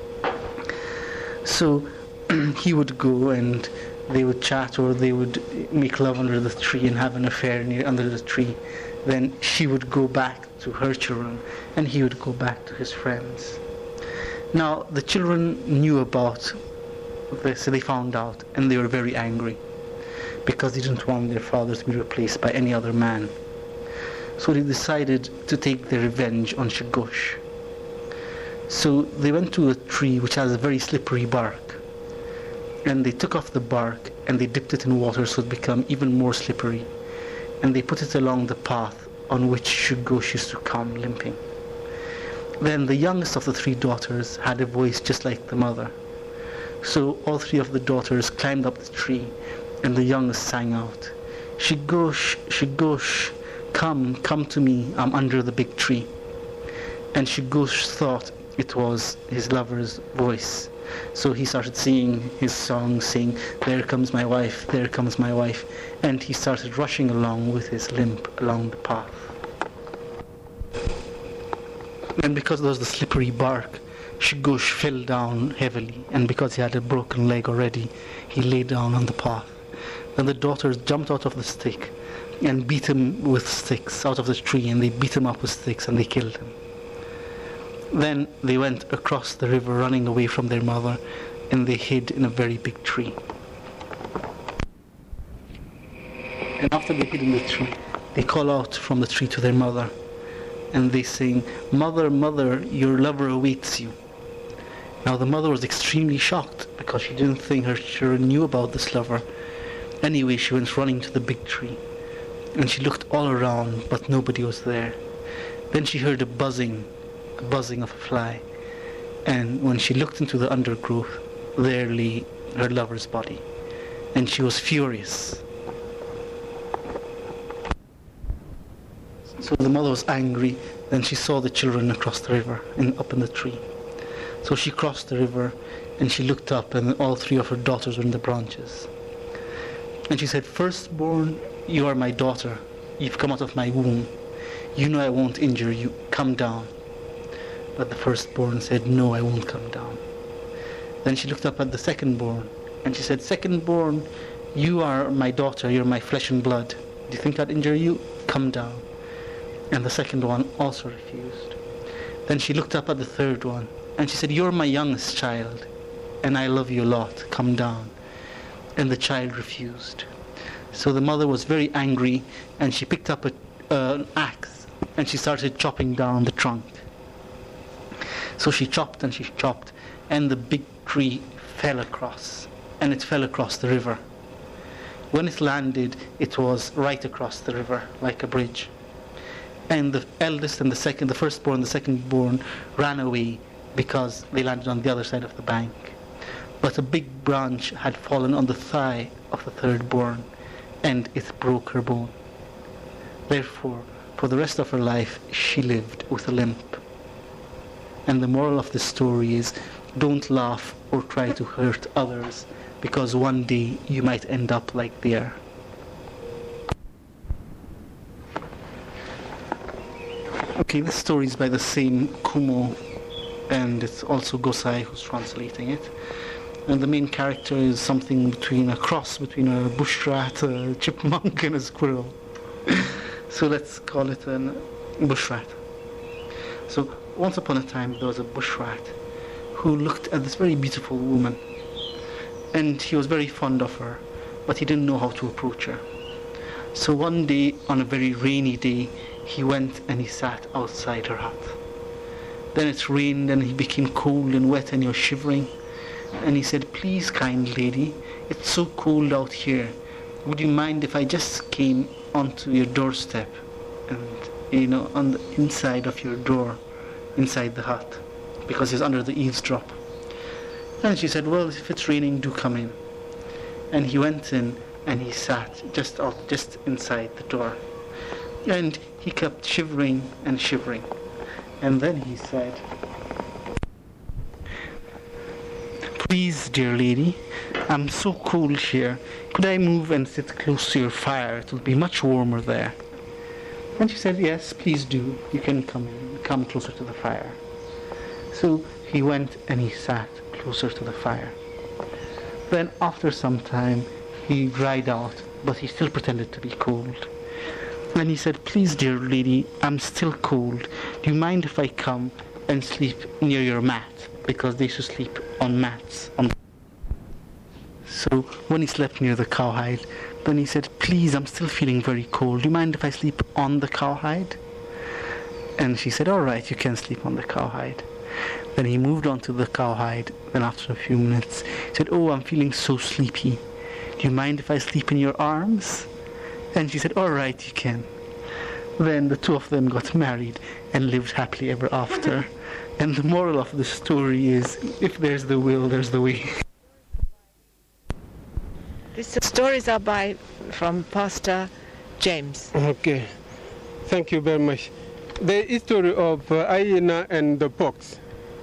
So he would go and they would chat, or they would make love under the tree and have an affair under the tree. Then she would go back to her children, and he would go back to his friends. Now, the children knew about this, they found out, and they were very angry, because they didn't want their father to be replaced by any other man. So they decided to take their revenge on Shigosh. So they went to a tree which has a very slippery bark, and they took off the bark and they dipped it in water so it became even more slippery, and they put it along the path on which Shigosh used to come limping. Then the youngest of the 3 daughters had a voice just like the mother. So all 3 of the daughters climbed up the tree, and the youngest sang out, Shigosh, Shigosh, come to me, I'm under the big tree. And Shigosh thought it was his lover's voice. So he started singing his song, saying, there comes my wife, there comes my wife. And he started rushing along with his limp along the path. And because there was the slippery bark, Shigosh fell down heavily, and because he had a broken leg already, he lay down on the path. Then the daughters jumped out of the stick and beat him with sticks out of the tree, and they beat him up with sticks and they killed him. Then they went across the river running away from their mother, and they hid in a very big tree. And after they hid in the tree, they call out from the tree to their mother, and they sing, Mother, mother, your lover awaits you. Now the mother was extremely shocked, because she didn't think her children knew about this lover. Anyway, she went running to the big tree, and she looked all around, but nobody was there. Then she heard a buzzing of a fly, and when she looked into the undergrowth, there lay her lover's body, and she was furious. So the mother was angry. Then she saw the children across the river and up in the tree. So she crossed the river, and she looked up, and all 3 of her daughters were in the branches. And she said, Firstborn, you are my daughter. You've come out of my womb. You know I won't injure you. Come down. But the firstborn said, no, I won't come down. Then she looked up at the secondborn, and she said, Secondborn, you are my daughter. You're my flesh and blood. Do you think I'd injure you? Come down. And the second one also refused. Then she looked up at the third one, and she said, you're my youngest child, and I love you a lot. Come down. And the child refused. So the mother was very angry, and she picked up an axe, and she started chopping down the trunk. So she chopped and she chopped, and the big tree fell across, and it fell across the river. When it landed, it was right across the river, like a bridge. and the eldest and the firstborn, the secondborn ran away because they landed on the other side of the bank. But a big branch had fallen on the thigh of the thirdborn, and it broke her bone. Therefore, for the rest of her life, she lived with a limp. And the moral of the story is, don't laugh or try to hurt others, because one day you might end up like they are. Okay, this story is by the same Kumo, and it's also Gosai who's translating it. And the main character is something between a cross between a bush rat, a chipmunk, and a squirrel. So let's call it a bush rat. So once upon a time there was a bush rat who looked at this very beautiful woman, and he was very fond of her, but he didn't know how to approach her. So one day, on a very rainy day, he went and he sat outside her hut. Then it rained and he became cold and wet and he was shivering. And he said, "Please, kind lady, it's so cold out here. Would you mind if I just came onto your doorstep and, on the inside of your door, inside the hut, because it's under the eavesdrop?" And she said, "Well, if it's raining, do come in." And he went in and he sat just inside the door. And he kept shivering and shivering. And then he said, "Please, dear lady, I'm so cold here. Could I move and sit close to your fire? It will be much warmer there." And she said, "Yes, please do. You can come closer to the fire." So he went and he sat closer to the fire. Then after some time, he dried out, but he still pretended to be cold. And he said, "Please, dear lady, I'm still cold. Do you mind if I come and sleep near your mat?" Because they used to sleep on mats. So when he slept near the cowhide, then he said, "Please, I'm still feeling very cold. Do you mind if I sleep on the cowhide?" And she said, "All right, you can sleep on the cowhide." Then he moved on to the cowhide. Then after a few minutes, he said, "Oh, I'm feeling so sleepy. Do you mind if I sleep in your arms?" And she said, "All right, you can." Then the two of them got married and lived happily ever after. And the moral of the story is, if there's the will, there's the way. These stories are from Pastor James. Okay, thank you very much. The history of hyena and the fox.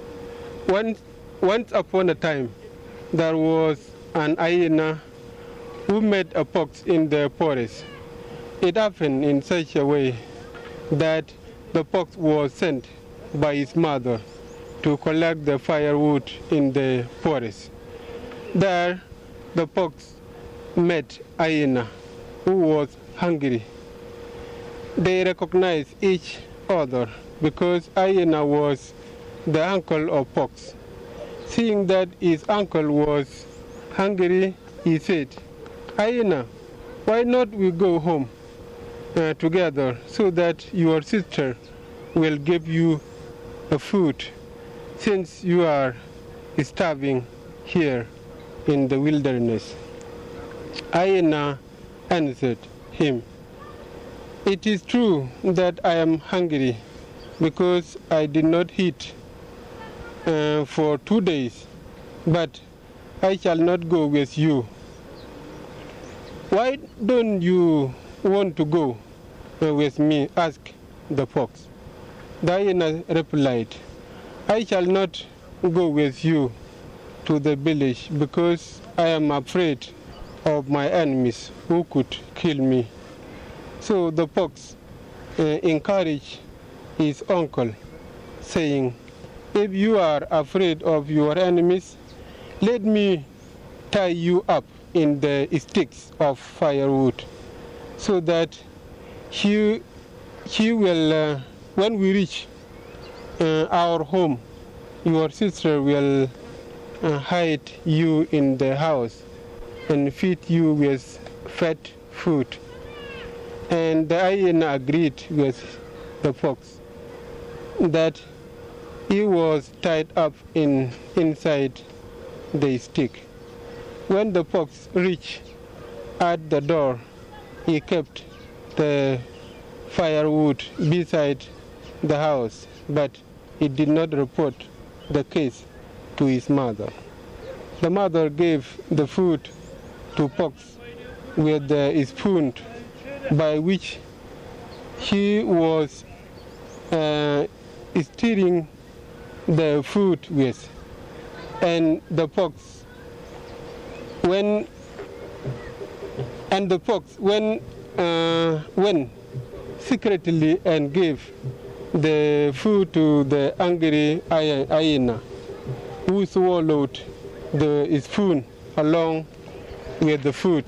Once upon a time, there was an hyena who met a fox in the forest. It happened in such a way that the fox was sent by his mother to collect the firewood in the forest. There, the fox met hyena, who was hungry. They recognized each other because hyena was the uncle of fox. Seeing that his uncle was hungry, he said, "Hyena, why not we go home together so that your sister will give you a food, since you are starving here in the wilderness?" Hyena answered him, "It is true that I am hungry because I did not eat for 2 days, but I shall not go with you. Why don't you want to go with me?" asked the fox. The hyena replied, "I shall not go with you to the village because I am afraid of my enemies who could kill me." So the fox encouraged his uncle, saying, "If you are afraid of your enemies, let me tie you up in the sticks of firewood, so that he will, when we reach our home, your sister will hide you in the house and feed you with fat food." And the hyena agreed with the fox that he was tied up inside the stick. When the fox reached at the door, he kept the firewood beside the house, but he did not report the case to his mother. The mother gave the food to Fox with a spoon by which he was stirring the food with, and the fox went secretly and gave the food to the angry hyena, who swallowed the spoon along with the food.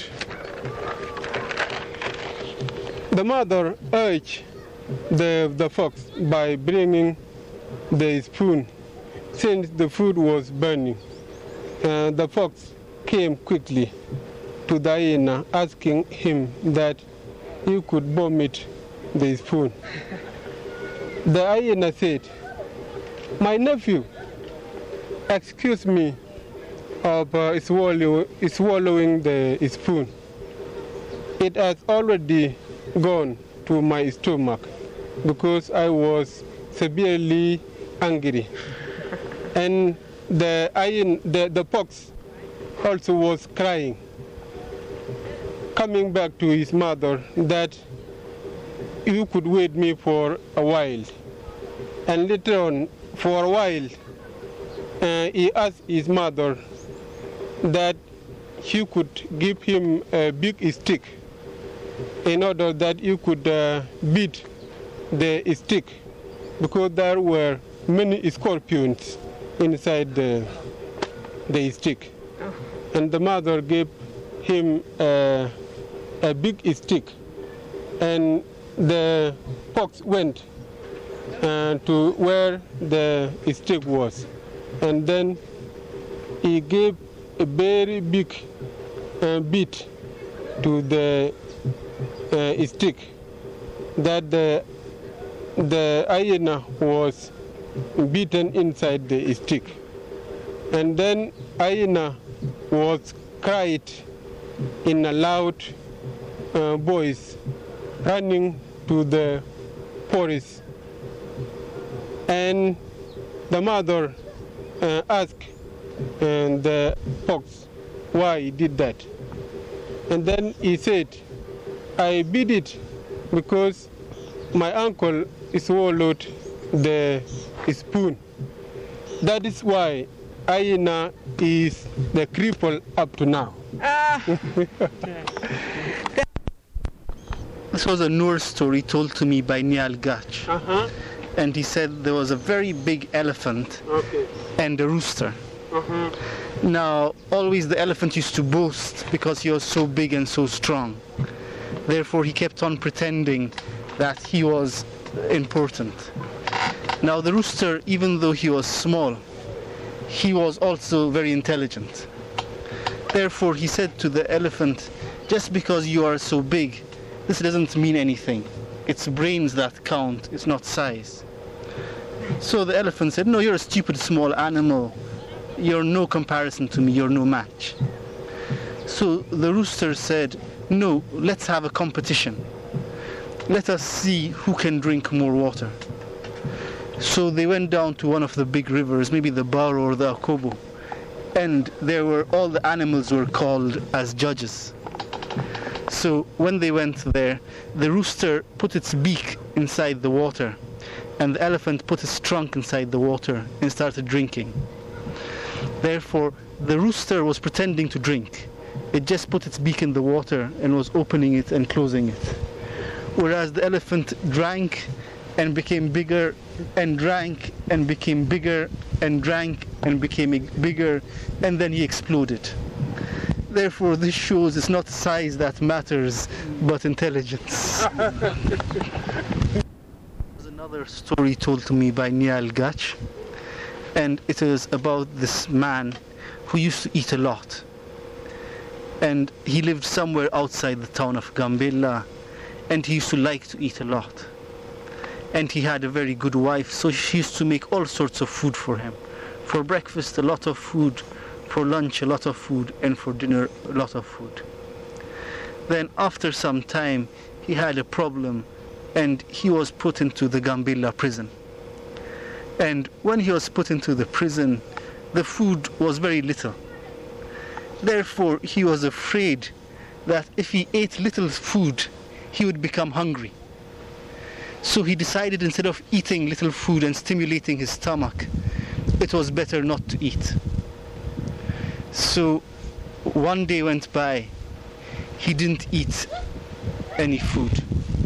The mother urged the fox by bringing the spoon, since the food was burning. The fox came quickly to the hyena, asking him that he could vomit the spoon. The hyena said, "My nephew, excuse me of swallowing the spoon. It has already gone to my stomach because I was severely angry." And the fox also was crying, coming back to his mother, that you could wait me for a while. And later on, for a while, he asked his mother that she could give him a big stick in order that he could beat the stick, because there were many scorpions inside the stick. And the mother gave him a big stick, and the fox went to where the stick was, and then he gave a very big beat to the stick, that the hyena was beaten inside the stick. And then hyena was cried in a loud voice, running to the forest. And the mother asked the fox why he did that. And then he said, "I beat it because my uncle swallowed the spoon. That is why hyena is the cripple up to now." This was a Noor story told to me by Niall Gach. And he said there was a very big elephant and a rooster. Now, always the elephant used to boast because he was so big and so strong. Therefore, he kept on pretending that he was important. Now, the rooster, even though he was small, he was also very intelligent. Therefore, he said to the elephant, "Just because you are so big, this doesn't mean anything. It's brains that count, it's not size." So the elephant said, "No, you're a stupid small animal. You're no comparison to me, you're no match." So the rooster said, "No, let's have a competition. Let us see who can drink more water." So they went down to one of the big rivers, maybe the Baro or the Akobo, and all the animals were called as judges. So when they went there, the rooster put its beak inside the water, and the elephant put its trunk inside the water and started drinking. Therefore, the rooster was pretending to drink. It just put its beak in the water and was opening it and closing it. Whereas the elephant drank and became bigger, and drank and became bigger, and drank and became bigger, and then he exploded. Therefore, this shows it's not size that matters, but intelligence. There's another story told to me by Niall Gach, and it is about this man who used to eat a lot. And he lived somewhere outside the town of Gambella, and he used to like to eat a lot. And he had a very good wife, so she used to make all sorts of food for him. For breakfast, a lot of food. For lunch, a lot of food. And for dinner, a lot of food. Then after some time, he had a problem and he was put into the Gambela prison. And when he was put into the prison, the food was very little. Therefore, he was afraid that if he ate little food, he would become hungry. So he decided, instead of eating little food and stimulating his stomach, it was better not to eat. So one day went by, he didn't eat any food.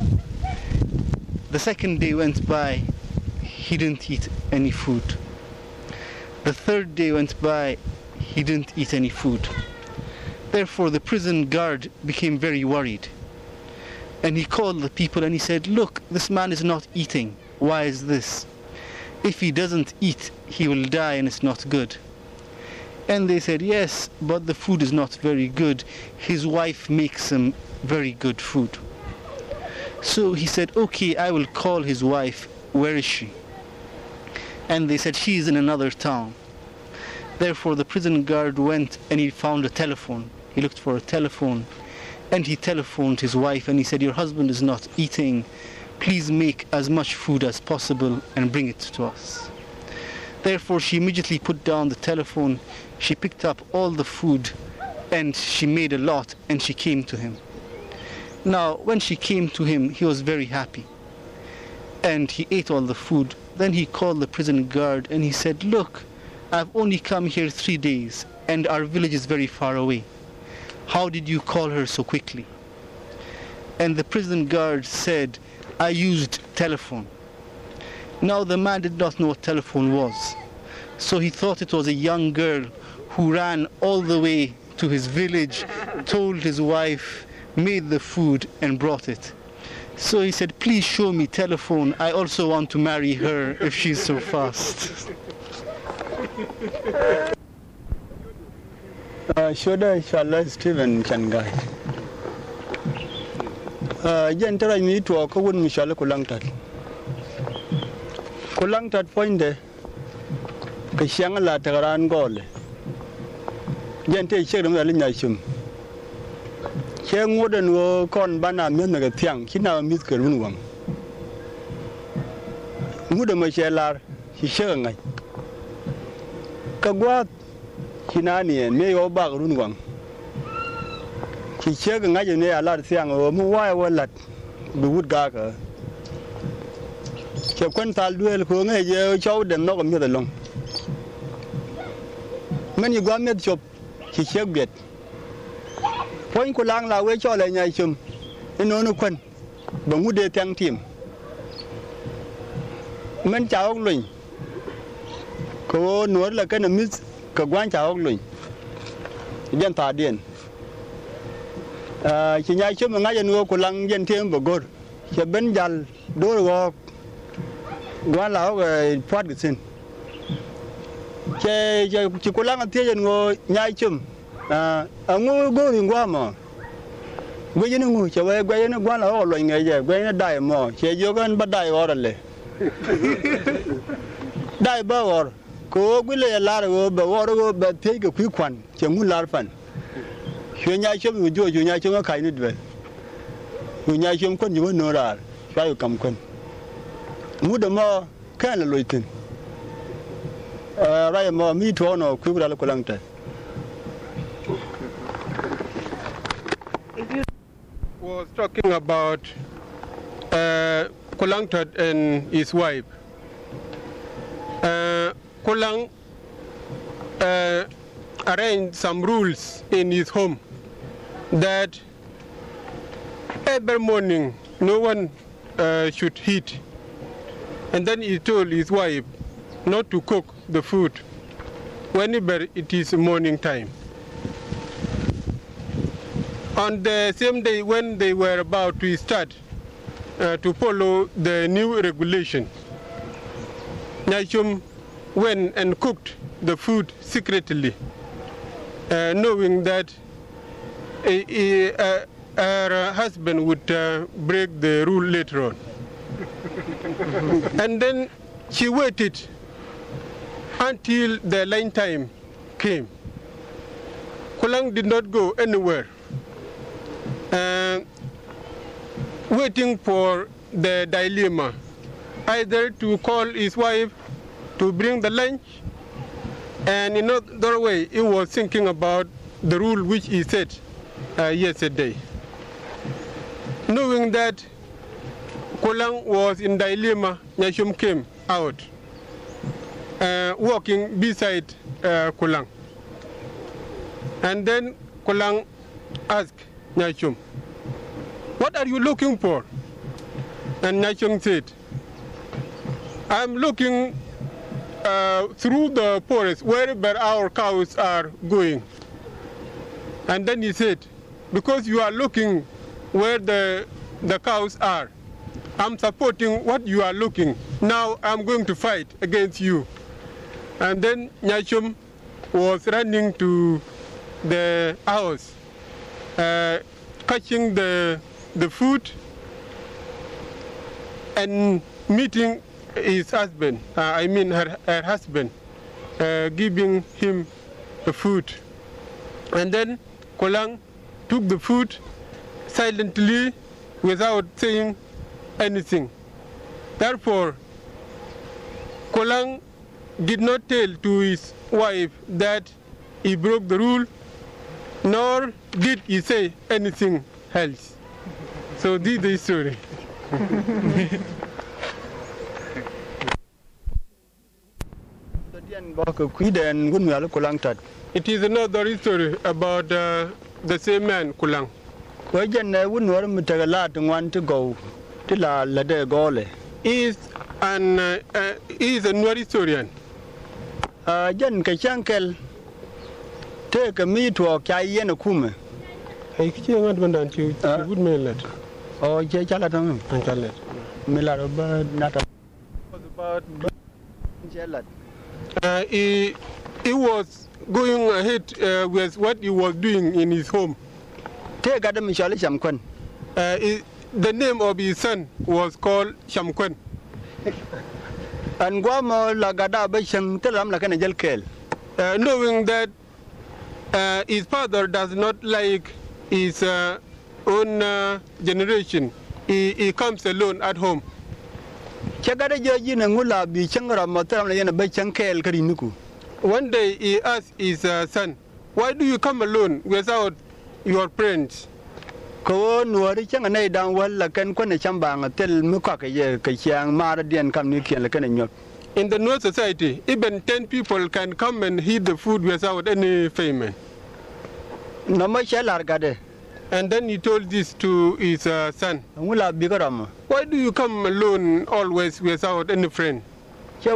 The second day went by, he didn't eat any food. The third day went by, he didn't eat any food. Therefore, the prison guard became very worried. And he called the people and he said, look, this man is not eating. Why is this? If he doesn't eat, he will die and it's not good. And they said, yes, but the food is not very good. His wife makes him very good food. So he said, okay, I will call his wife. Where is she? And they said, she is in another town. Therefore, the prison guard went and he found a telephone. He looked for a telephone and he telephoned his wife and he said, your husband is not eating. Please make as much food as possible and bring it to us. Therefore, she immediately put down the telephone. She picked up all the food and she made a lot and she came to him. Now, when she came to him, he was very happy and he ate all the food. Then he called the prison guard and he said, look, I've only come here 3 days and our village is very far away. How did you call her so quickly? And the prison guard said, I used telephone. Now the man did not know what telephone was. So he thought it was a young girl who ran all the way to his village, told his wife, made the food and brought it. So he said, please show me telephone. I also want to marry her if she's so fast. Shoda inshallah Stephen Changai. Jentara mi to ko won inshallah ko langtat. Ko langtat poinde ke shangala tagaran gole. Gente chegdum la nya chum. Che ngoden wo kon bana men ga tiang kina mi ke run wang. Ngude ma chelar chi chegangai. Ka gwa kinani me yo ba run wang. Chi chegangai ne ala tiang o mu wa walat bu wut ga ka. Che kon tal duel ko ngai je chau dem no ko mi da long. Men yi gwa met chop chi chegbet. Point ko lang la we cho le nyai chum ino no kwan ba mu de tang tim men chao luin ko nuor la kana mis ka gwan chao luin den ta den chi nyai chum nga je nuo ko lang yen tem ba gor che ben jal do go gwan la ga pat gi sin che chi ko lang tie yen go nyai chum ngu go ringwa mo gwe ni ngu che we gwe ni gwa la o lo nge je gwe ni dai mo che yo gan ba dai or le dai ba or ko gwe le la ro ba or go ba te ke ku kwan che ngu lar fan che nya che mu jo jo nya che ga kai ni dwe mu nya che kon ji no ra fa yo kam kon mu de mo kan la lo tin ra mo mi to no ku ra ko lang ta. Was talking about Kolangtad and his wife. Kolang arranged some rules in his home that every morning no one should eat. And then he told his wife not to cook the food whenever it is morning time. On the same day when they were about to start to follow the new regulation, Nyachum went and cooked the food secretly, knowing that her husband would break the rule later on. And then she waited until the lunch time came. Kolang did not go anywhere. Waiting for the dilemma, either to call his wife to bring the lunch, and in another way, he was thinking about the rule which he said yesterday. Knowing that Kolang was in dilemma, Nyashum came out, walking beside Kolang. And then Kolang asked Nyashum, "What are you looking for?" And Nyashum said, "I'm looking through the forest wherever our cows are going." And then he said, "Because you are looking where the cows are, I'm supporting what you are looking. Now I'm going to fight against you." And then Nyashum was running to the house, catching the food and meeting his husband, her husband, giving him the food. And then Kolang took the food silently without saying anything. Therefore, Kolang did not tell to his wife that he broke the rule, nor did he say anything else. So this is the story. It is another story about the same man, Kolang. He is a Nuer historian. Jan Kachankel take a me to a Kayen Kume. I can't advance you would mail it. Oh, Jalatam and Chalet. Milaraba, not about he was going ahead with what he was doing in his home. Take Adam Michelle Shamkwan. The name of his son was called Shamkwan. And Guamo Lagada Basham Telam Lakanajal Kel. Knowing that his father does not like his own generation, he comes alone at home. One day he asked his son, "Why do you come alone without your friends?" In the Nuer society, even 10 people can come and eat the food without any payment. And then he told this to his son. "Why do you come alone always without any friend?" His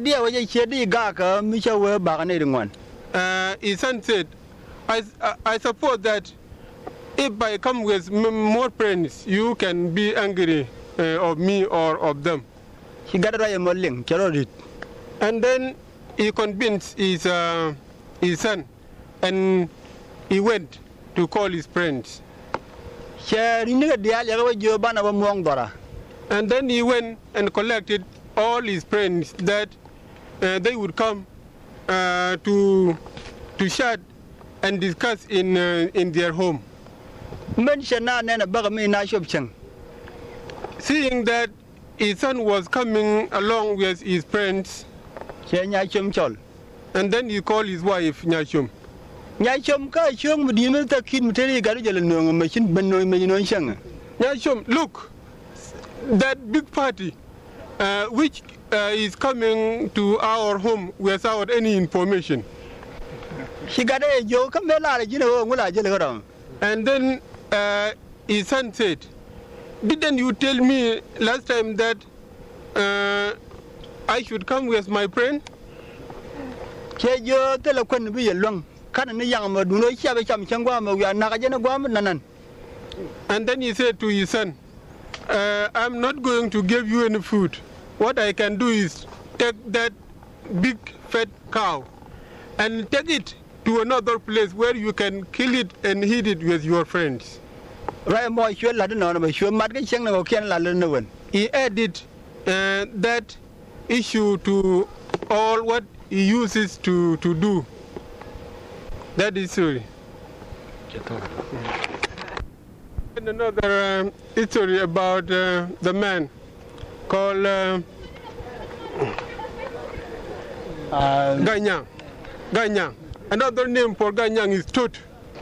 son said, I suppose that if I come with more friends, you can be angry of me or of them. And then he convinced his son, and he went to call his friends. And then he went and collected all his friends that they would come to chat and discuss in their home. Seeing that his son was coming along with his friends, and then he called his wife, Nyashum. Nyashum, look, that big party which is coming to our home without any information. And then his son said, "Didn't you tell me last time that I should come with my friend?" And then he said to his son, "I'm not going to give you any food. What I can do is take that big fat cow and take it to another place where you can kill it and eat it with your friends." He added that issue to all what he uses to do. That is sorry. And another history about the man called Ganyang. Ganyang. Another name for Ganyang is Tut.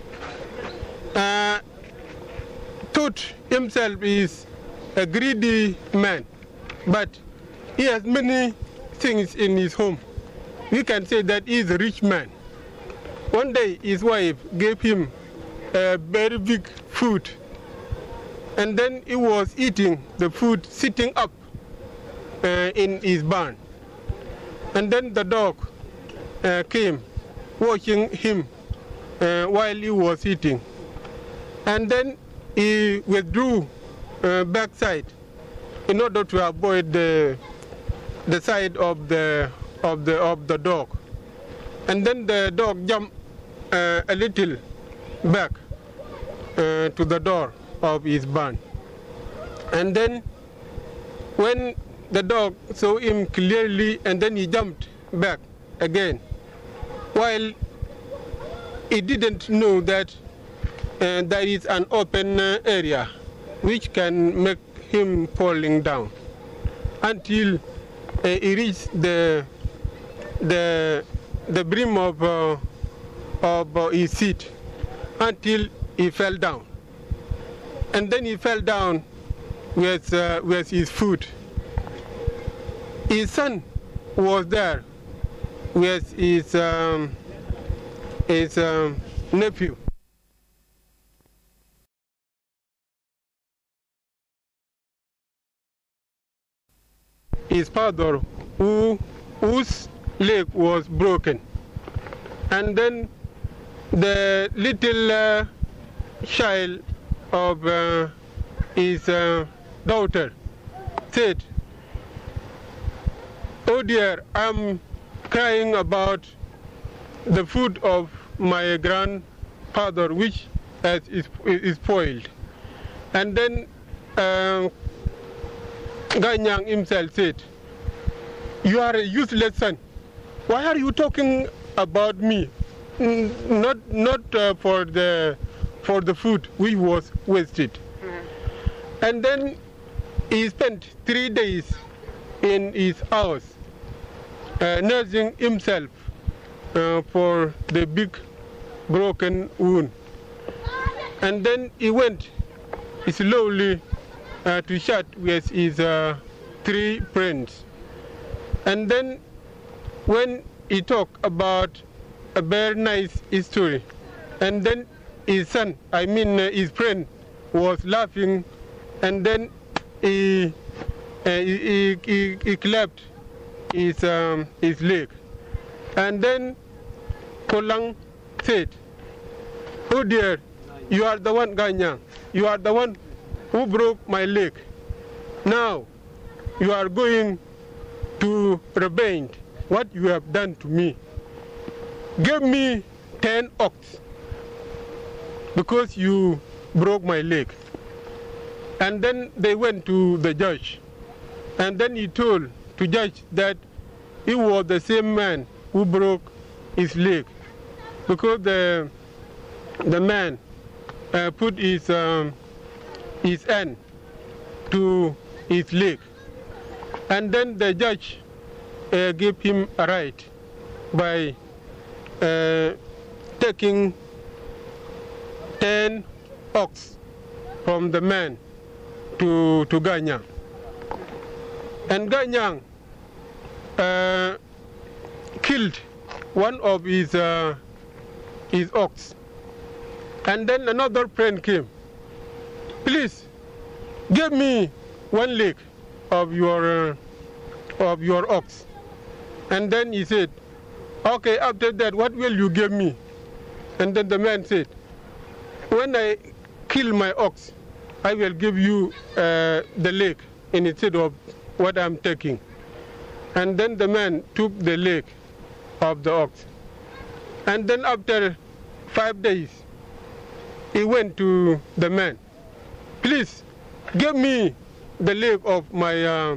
Tut himself is a greedy man, but he has many things in his home. We can say that he is a rich man. One day his wife gave him a very big food, and then he was eating the food sitting up in his barn. And then the dog came watching him while he was eating. And then he withdrew backside in order to avoid the side of the dog. And then the dog jumped a little back to the door of his barn. And then when the dog saw him clearly, and then he jumped back again, while he didn't know that there is an open area which can make him falling down, until he reached the brim of his seat, until he fell down. And then he fell down with his food. His son was there with his nephew. His father, whose leg was broken. And then the little child of his daughter said, "Oh dear, I'm crying about the food of my grandfather, which is spoiled." And then Ganyang himself said, "You are a useless son. Why are you talking about me? Not for the food which was wasted." And then he spent 3 days in his house, nursing himself for the big broken wound. And then he went slowly to chat with his 3 friends. And then when he talked about a very nice story, and then his son, his friend, was laughing, and then he clapped his leg. And then Kolang said, "Oh dear, you are the one, Ganyang. You are the one who broke my leg. Now you are going to revenge what you have done to me. Give me 10 ox because you broke my leg." And then they went to the judge, and then he told the judge that he was the same man who broke his leg, because the man put his hand to his leg. And then the judge gave him a right by taking 10 ox from the man to Ganyang. And Ganyang killed one of his ox. And then another friend came. "Please, give me 1 leg of your ox." And then he said, "Okay, after that, what will you give me?" And then the man said, "When I kill my ox, I will give you the leg instead of what I'm taking." And then the man took the leg of the ox. And then after 5 days, he went to the man. "Please, give me the leg of my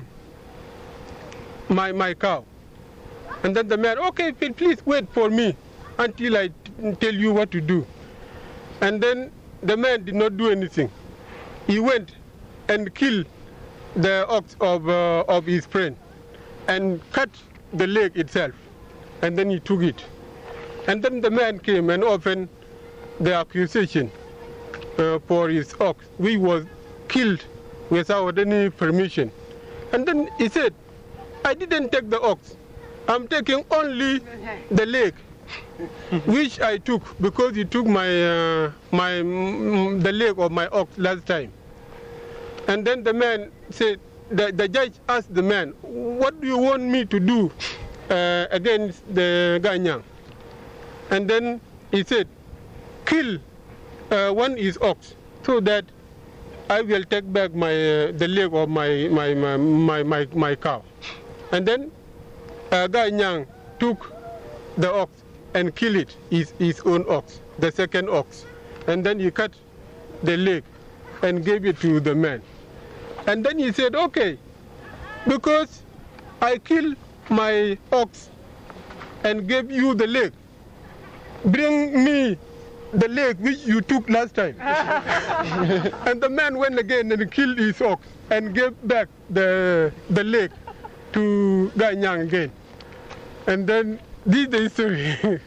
my cow." And then the man, "Okay, please wait for me until I tell you what to do." And then the man did not do anything. he went and killed the ox of his friend and cut the leg itself, and then he took it. And then the man came and opened the accusation for his ox, which was killed without any permission. And then he said, I didn't take the ox. I'm taking only the leg, which I took because he took the leg of my ox last time. And then the man said, the judge asked the man, what do you want me to do against the Ganyang? And then he said, kill one his ox so that I will take back the leg of my cow. And then Ganyang took the ox and killed it, his own ox, the second ox. And then he cut the leg and gave it to the man. And then he said, okay, because I killed my ox and gave you the leg, bring me the leg which you took last time. And the man went again and killed his ox and gave back the leg to Ganyang again. And then this is the story.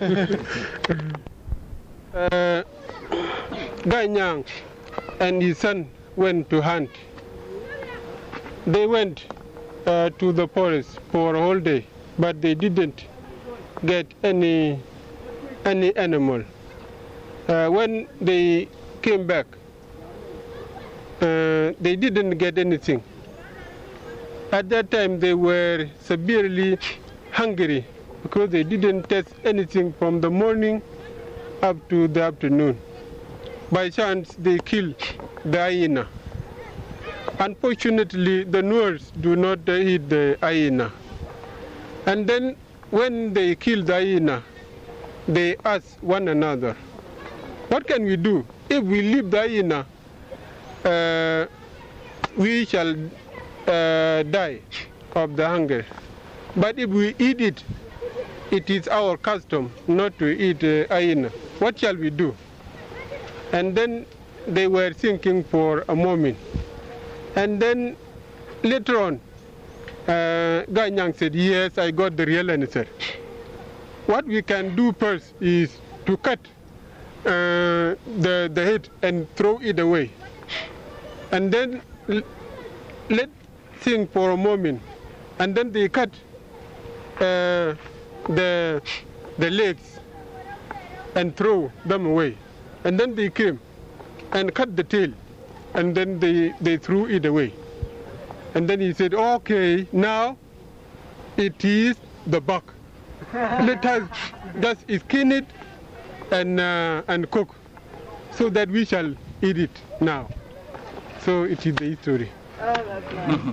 Ganyang and his son went to hunt. They went to the forest for a whole day, but they didn't get any animal. When they came back, they didn't get anything. At that time, they were severely hungry because they didn't taste anything from the morning up to the afternoon. By chance, they killed the hyena. Unfortunately, the Nuers do not eat the hyena. And then when they killed the hyena, they asked one another, what can we do? If we leave the hyena, we shall die of the hunger. But if we eat it, it is our custom not to eat hyena. What shall we do? And then they were thinking for a moment. And then later on, Ganyang said, yes, I got the real answer. What we can do first is to cut the head and throw it away. And then let's think for a moment. And then they cut the legs and throw them away. And then they came and cut the tail. And then they threw it away. And then he said, okay, now it is the back. Let us just skin it and cook so that we shall eat it now. So it is the story. Oh, that's nice.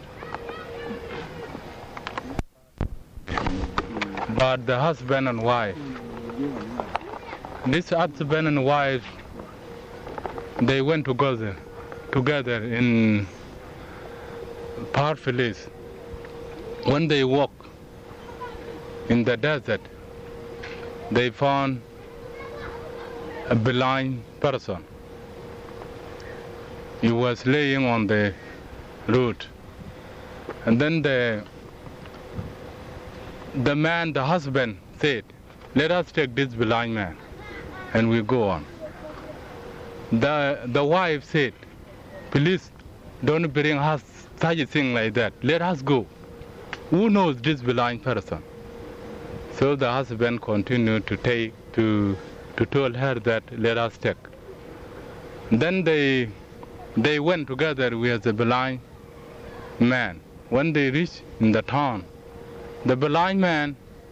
But the husband and wife, this husband and wife, they went together in Parfilis. When they walk in the desert, they found a blind person. He was laying on the road. And then the man, the husband, said, let us take this blind man and we go on. The wife said, please don't bring us such a thing like that. Let us go. Who knows this blind person? So the husband continued to tell her that let us take. Then they went together with the blind man. When they reached in the town, the blind man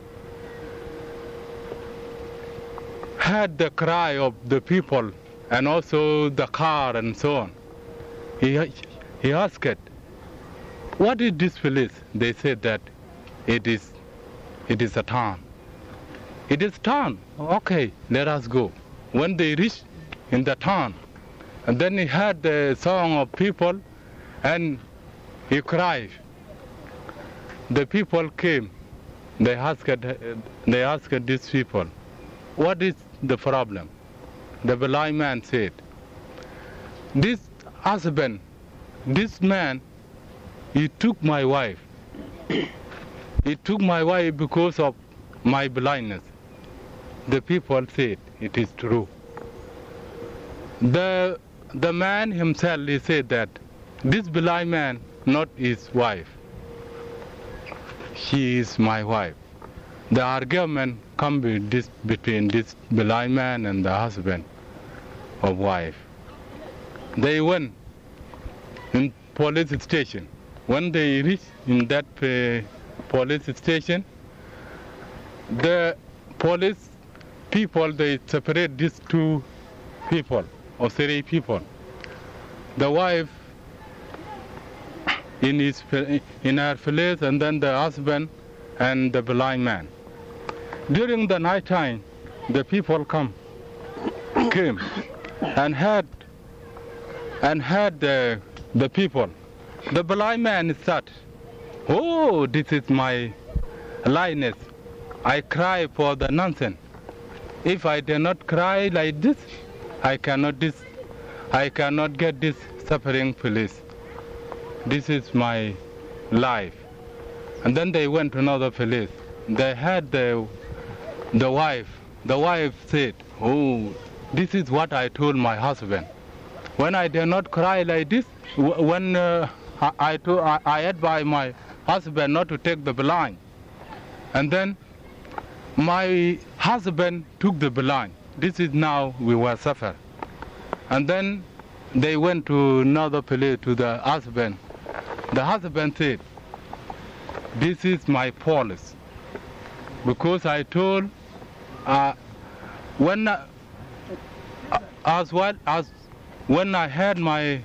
heard the cry of the people and also the car and so on. He asked, what is this place? They said that it is a town. It is town. Okay, let us go. When they reached in the town, and then he heard the song of people and he cried. The people came. They asked these people, what is the problem? The blind man said, this husband, this man, he took my wife. He took my wife because of my blindness. The people said it is true. The man himself, he said that this blind man, not his wife. She is my wife. The argument comes between this blind man and the husband of wife. They went in police station. When they reached in that police station, the police people, they separate these two people or three people. The wife in her place, and then the husband and the blind man. During the night time, the people came and heard the people. The blind man said, "Oh, this is my blindness. I cry for the nonsense. If I do not cry like this, I cannot get this suffering police. This is my life." And then they went to another place. They had the wife. The wife said, "Oh, this is what I told my husband. When I did not cry like this, when I advised my husband not to take the blind. And then my husband took the blind. This is now we were suffer." And then they went to another place to the husband. The husband said, "This is my policy, because I told when I had my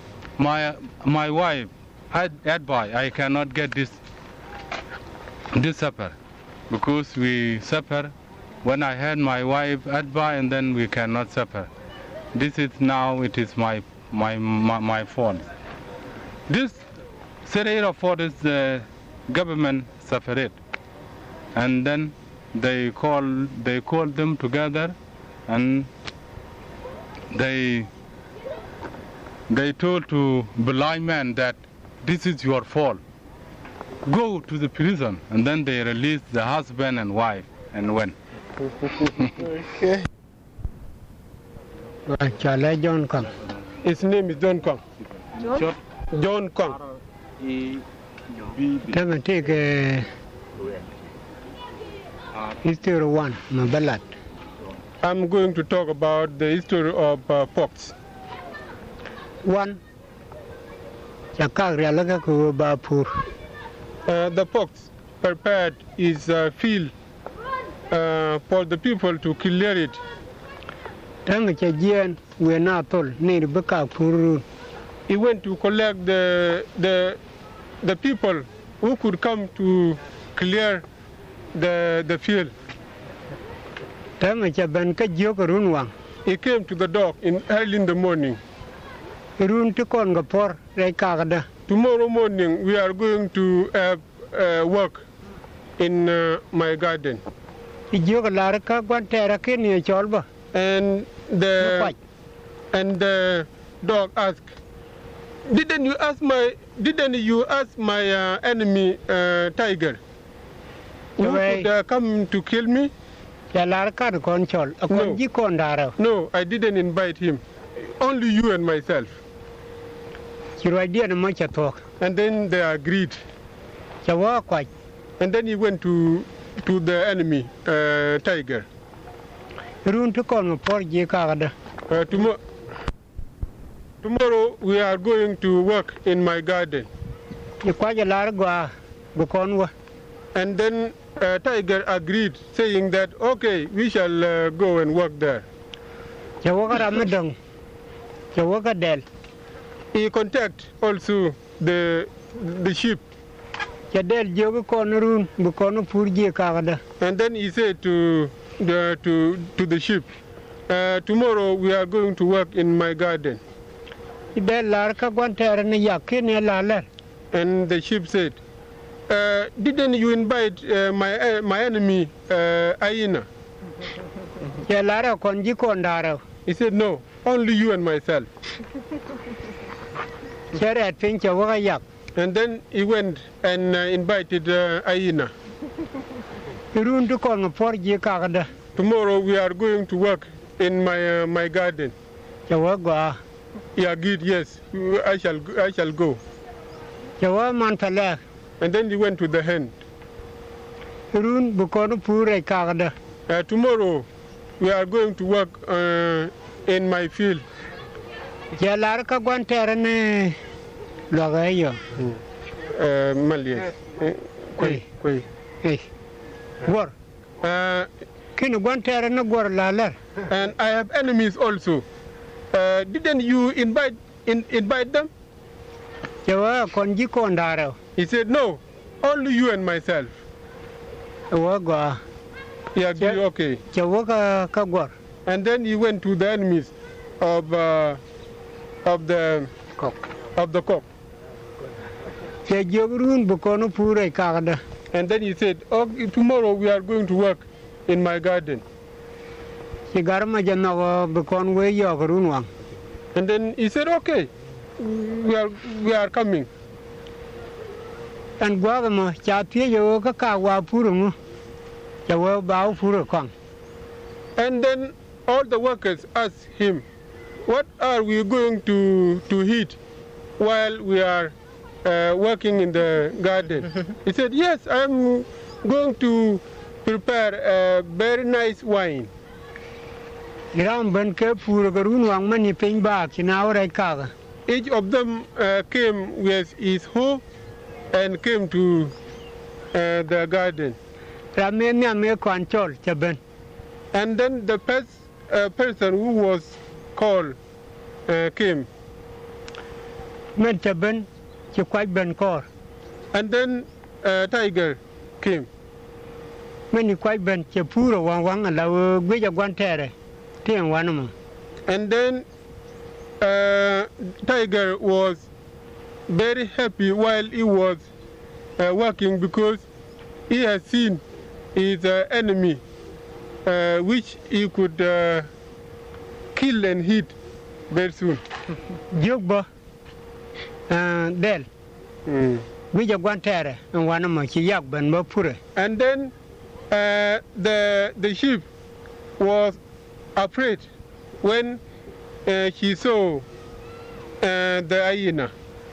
wife advice, I cannot get this supper, because we suffer when I had my wife advice, and then we cannot suffer. This is now it is my fault." This series of orders the government separate, and then they call them together, and they told to blind man that this is your fault. Go to the prison, and then they released the husband and wife and went. Okay. John Kong. His name is John Kong. John Kong. Let me take history one, my ballad. I'm going to talk about the history of Fox. One. The Fox prepared his field for the people to clear it. He went to collect the people who could come to clear the field. He came to the dock early in the morning. Tomorrow morning we are going to have work in my garden. And the dog asked, Didn't you ask my enemy tiger? Who could come to kill me? No, I didn't invite him. Only you and myself. And then they agreed. And then he went to the enemy tiger. Tomorrow we are going to work in my garden. And then tiger agreed, saying that, okay, we shall go and work there. He contacted also the sheep. And then he said to the sheep, tomorrow we are going to work in my garden. And the sheep said, didn't you invite my enemy hyena? He said, no, only you and myself. Sharet pincha wakayak. And then he went and invited Aina. Irun to call for ye kagada. Tomorrow we are going to work in my garden. Jawagwa. Yeah, good. Yes, I shall go. Jawa mantala. And then he went to the hen. Irun bukono pure kagada. Tomorrow we are going to work in my field. Jalar ka guanterane lagayo. Malias. Koi. Hey. War. Kinu guanterane gor lalar. And I have enemies also. Didn't you invite them? Jawa konji kondaro. He said, no, only you and myself. Wagwa. Yeah, okay. Jawa ka gor. And then he went to the enemies of the cock. And then he said, oh, tomorrow we are going to work in my garden. And then he said, okay, we are coming. And And then all the workers asked him, what are we going to eat while we are working in the garden? He said, yes, I'm going to prepare a very nice wine. Each of them came with his hoe and came to the garden. And then the person who was called came. And then tiger came. And then tiger was very happy while he was working because he had seen his enemy, which he could kill and hit very soon. Jugba del. We just want and one of my yak ben mapure. And then the sheep was afraid when she saw the hyena.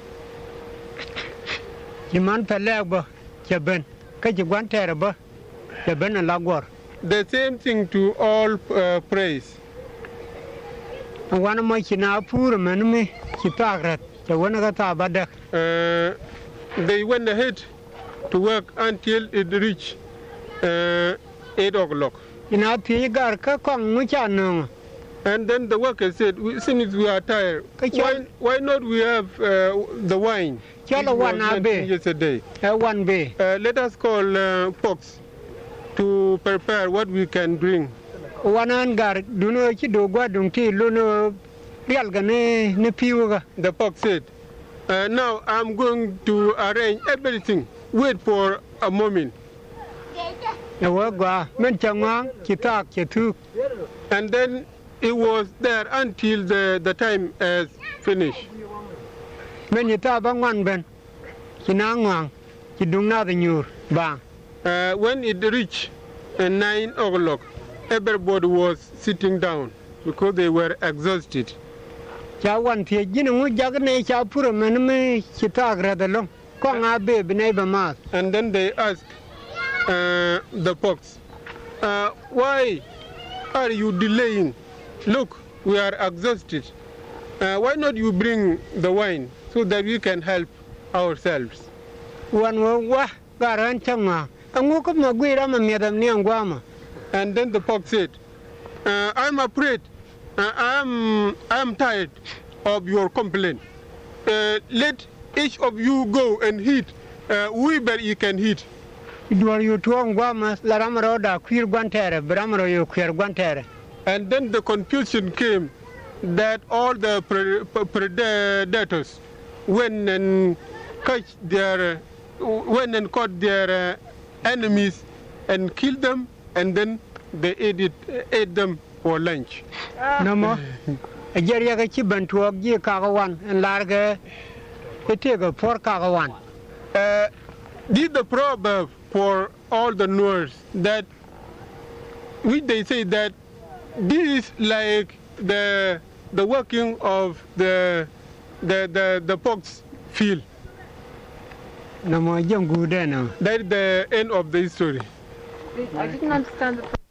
Jiman pelagba jaben kajuanteraba jaben and lagor. The same thing to all praise. And one of my china poor men, Chitagrat, the one of the Badak. They went ahead to work until it reached 8 o'clock. In our Pigarka, Muchanum. And then the workers said, since we are tired, why not we have the wine? Yesterday. One bay. Let us call Fox to prepare what we can drink. One angar, do no chido, don't tea, luno, realgane, nepiuga. The Fox said, now I'm going to arrange everything. Wait for a moment. And then it was there until the time is finished. When it reached 9 o'clock, everybody was sitting down because they were exhausted. And then they asked the fox, why are you delaying? Look, we are exhausted. Why not you bring the wine so that we can help ourselves? And then the fox said, I'm afraid, I'm tired of your complaint. Let each of you go and hit whoever you can hit. And then the confusion came that all the predators went and caught their enemies and killed them, and then they ate them for lunch. No more. A jerry chiban to a gear carawan and larga take a poor Kagawan. This is the proverb for all the Norse that which they say that this is like the working of the fox field. No more young good. That is the end of the story. I didn't understand the